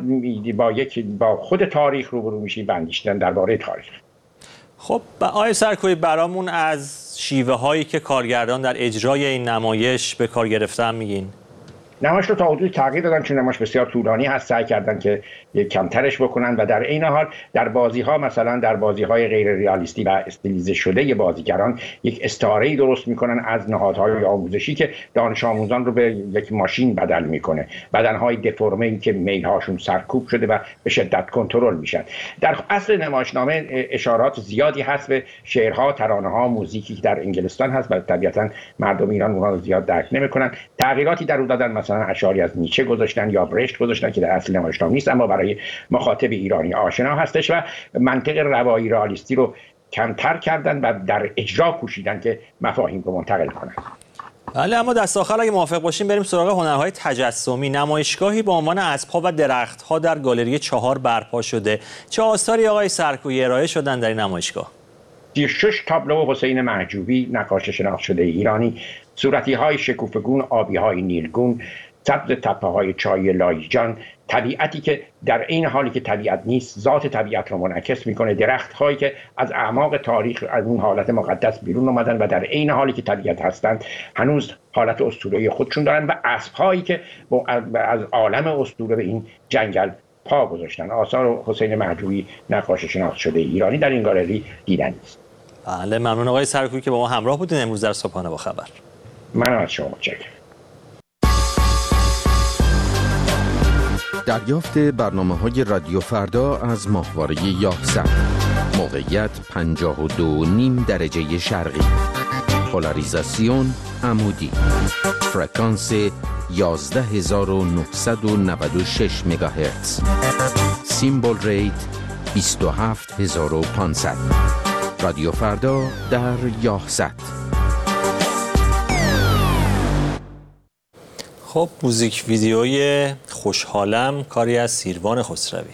با خود تاریخ روبرو میشیم و اندیشیدن درباره تاریخ. خب آقای سرکویی، برامون از شیوه هایی که کارگردان در اجرای این نمایش به کار گرفتن میگین؟ نمایش رو تا حدودی تغییر دادن، چون نمایش بسیار طولانی هست، سعی کردن که کمترش بکنن و در عین حال در بازی‌ها، مثلا در بازی‌های غیر ریالیستی و استیلیزه شده بازیگران، یک استعاره‌ای درست میکنن از نهادهای آموزشی که دانش آموزان رو به یک ماشین بدل میکنه، بدنهای دفرمه‌ای که میل‌هاشون سرکوب شده و به شدت کنترل میشن. در اصل نمایشنامه اشارات زیادی هست به شعرها، ترانه‌ها، موزیکی که در انگلستان هست و طبیعتاً مردم ایران اونها رو زیاد درک نمیکنن. تغییراتی در اون دادن، مثلا اشعاری از نیچه گذاشتن یا برشت گذاشتن که در اصل نمایشنامه نیست، اما برای مخاطب ایرانی آشنا هستش و منطق روایی رئالیستی رو کمتر کردن و در اجرا کوشیدن که مفاهیم رو منتقل کنن. بله، اما دست آخر اگه موافق باشیم بریم سراغ هنرهای تجسمی. نمایشگاهی با عنوان اسب‌ها و درخت‌ها در گالری 4 برپا شده. چه آثاری آقای سرکویی ارائه شدن در این نمایشگاه؟ 36 تابلو حسین محجوبی، نقاش شناخته شده ایرانی، صورتی‌های شکوفه‌گون، آبی‌های نیلگون، سبز تپه‌های چای لایجان، طبیعتی که در این حالی که طبیعت نیست ذات طبیعت رو منعکس میکنه، درخت‌هایی که از اعماق تاریخ از اون حالت مقدس بیرون اومدن و در این حالی که طبیعت هستند هنوز حالت اسطوره‌ای خودشون دارن، و اسب‌هایی که از عالم اسطوره به این جنگل پا گذاشتن. آثار حسین مهجوری نقاش شناخته شده ایرانی در این گالری دیدنی است. بله، ممنون آقای سرکویی که با ما همراه بودین امروز در صبحانه با خبر. من از شما متشکرم. دریافت برنامه‌های رادیو فردا از ماهواره یاهصد. موقعیت 52.5 درجه شرقی. پولاریزاسیون عمودی. فرکانس 11996 مگاهرتز. سیمبل ریت 27500. رادیو فردا در یاهصد. خب موزیک ویدیوی خوشحالم کاری از سیروان خسروی.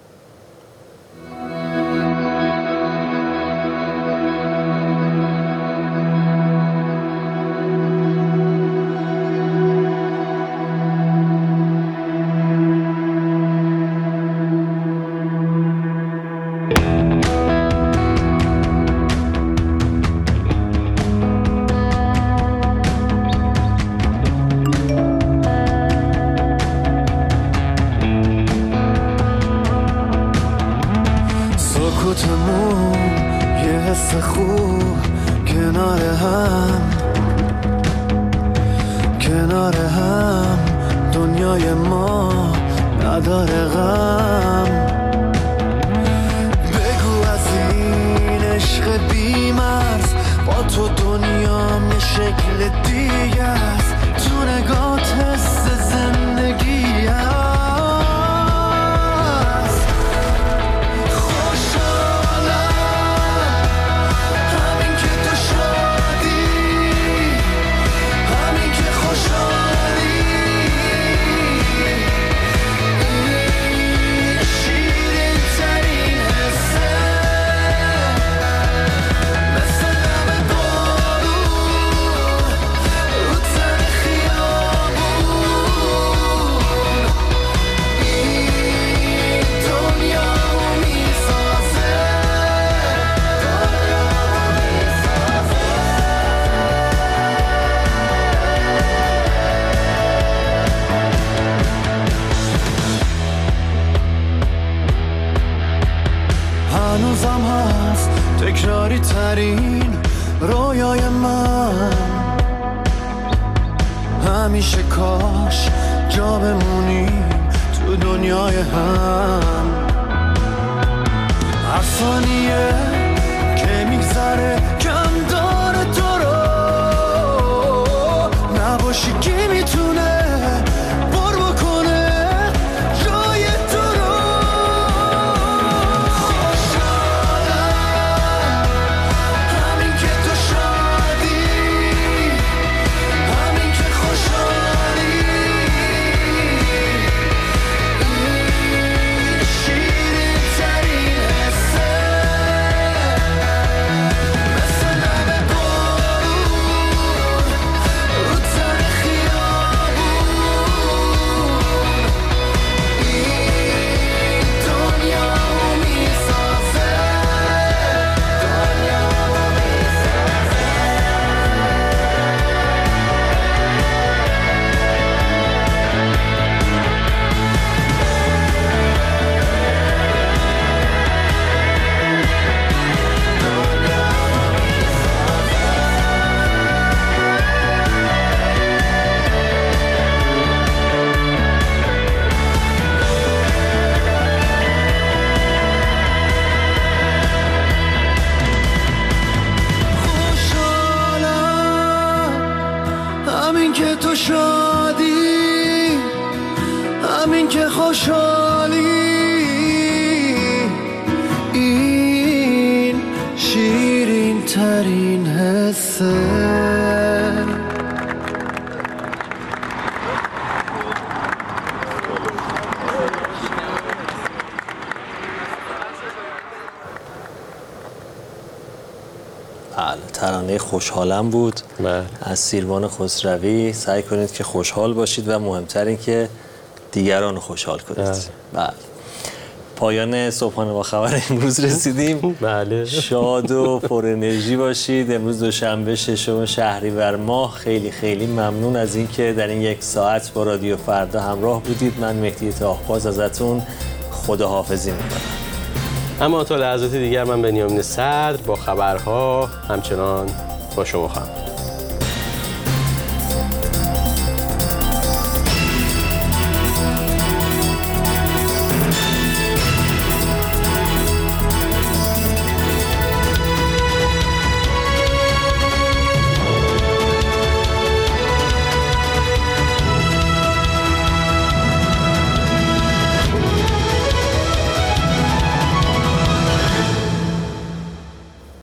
هنوزم هست تکراری ترین رویای من، همیشه کاش جا بمونیم تو دنیای هم. هر ثانیه که میگذره کم داره تو رو، نباشی کی میتونه پر بکنه جای تو رو. خوشحالم همین که تو شادی، همین که خوشحالی، این شیرین ترین حسه، مثل لب بارون رو تن خیابون، این دنیا میسازه، دنیا همین که تو شادی، همین که خوشحالی، این شیرین ترین حسه. ترانه خوشحالم بود از سیروان خسروی. سعی کنید که خوشحال باشید و مهمتر این که دیگران رو خوشحال کنید. بله. پایان صبحانه با خبر امروز رسیدیم. بله. شاد و پر انرژی باشید. امروز دوشنبه 6 شهریور ماه. خیلی خیلی ممنون از اینکه در این یک ساعت با رادیو فردا همراه بودید. من مهدی طاهباز ازتون خداحافظی میکنم. اما تا لحظات دیگر من بنیامین صدر با خبرها همچنان با شما خواهم.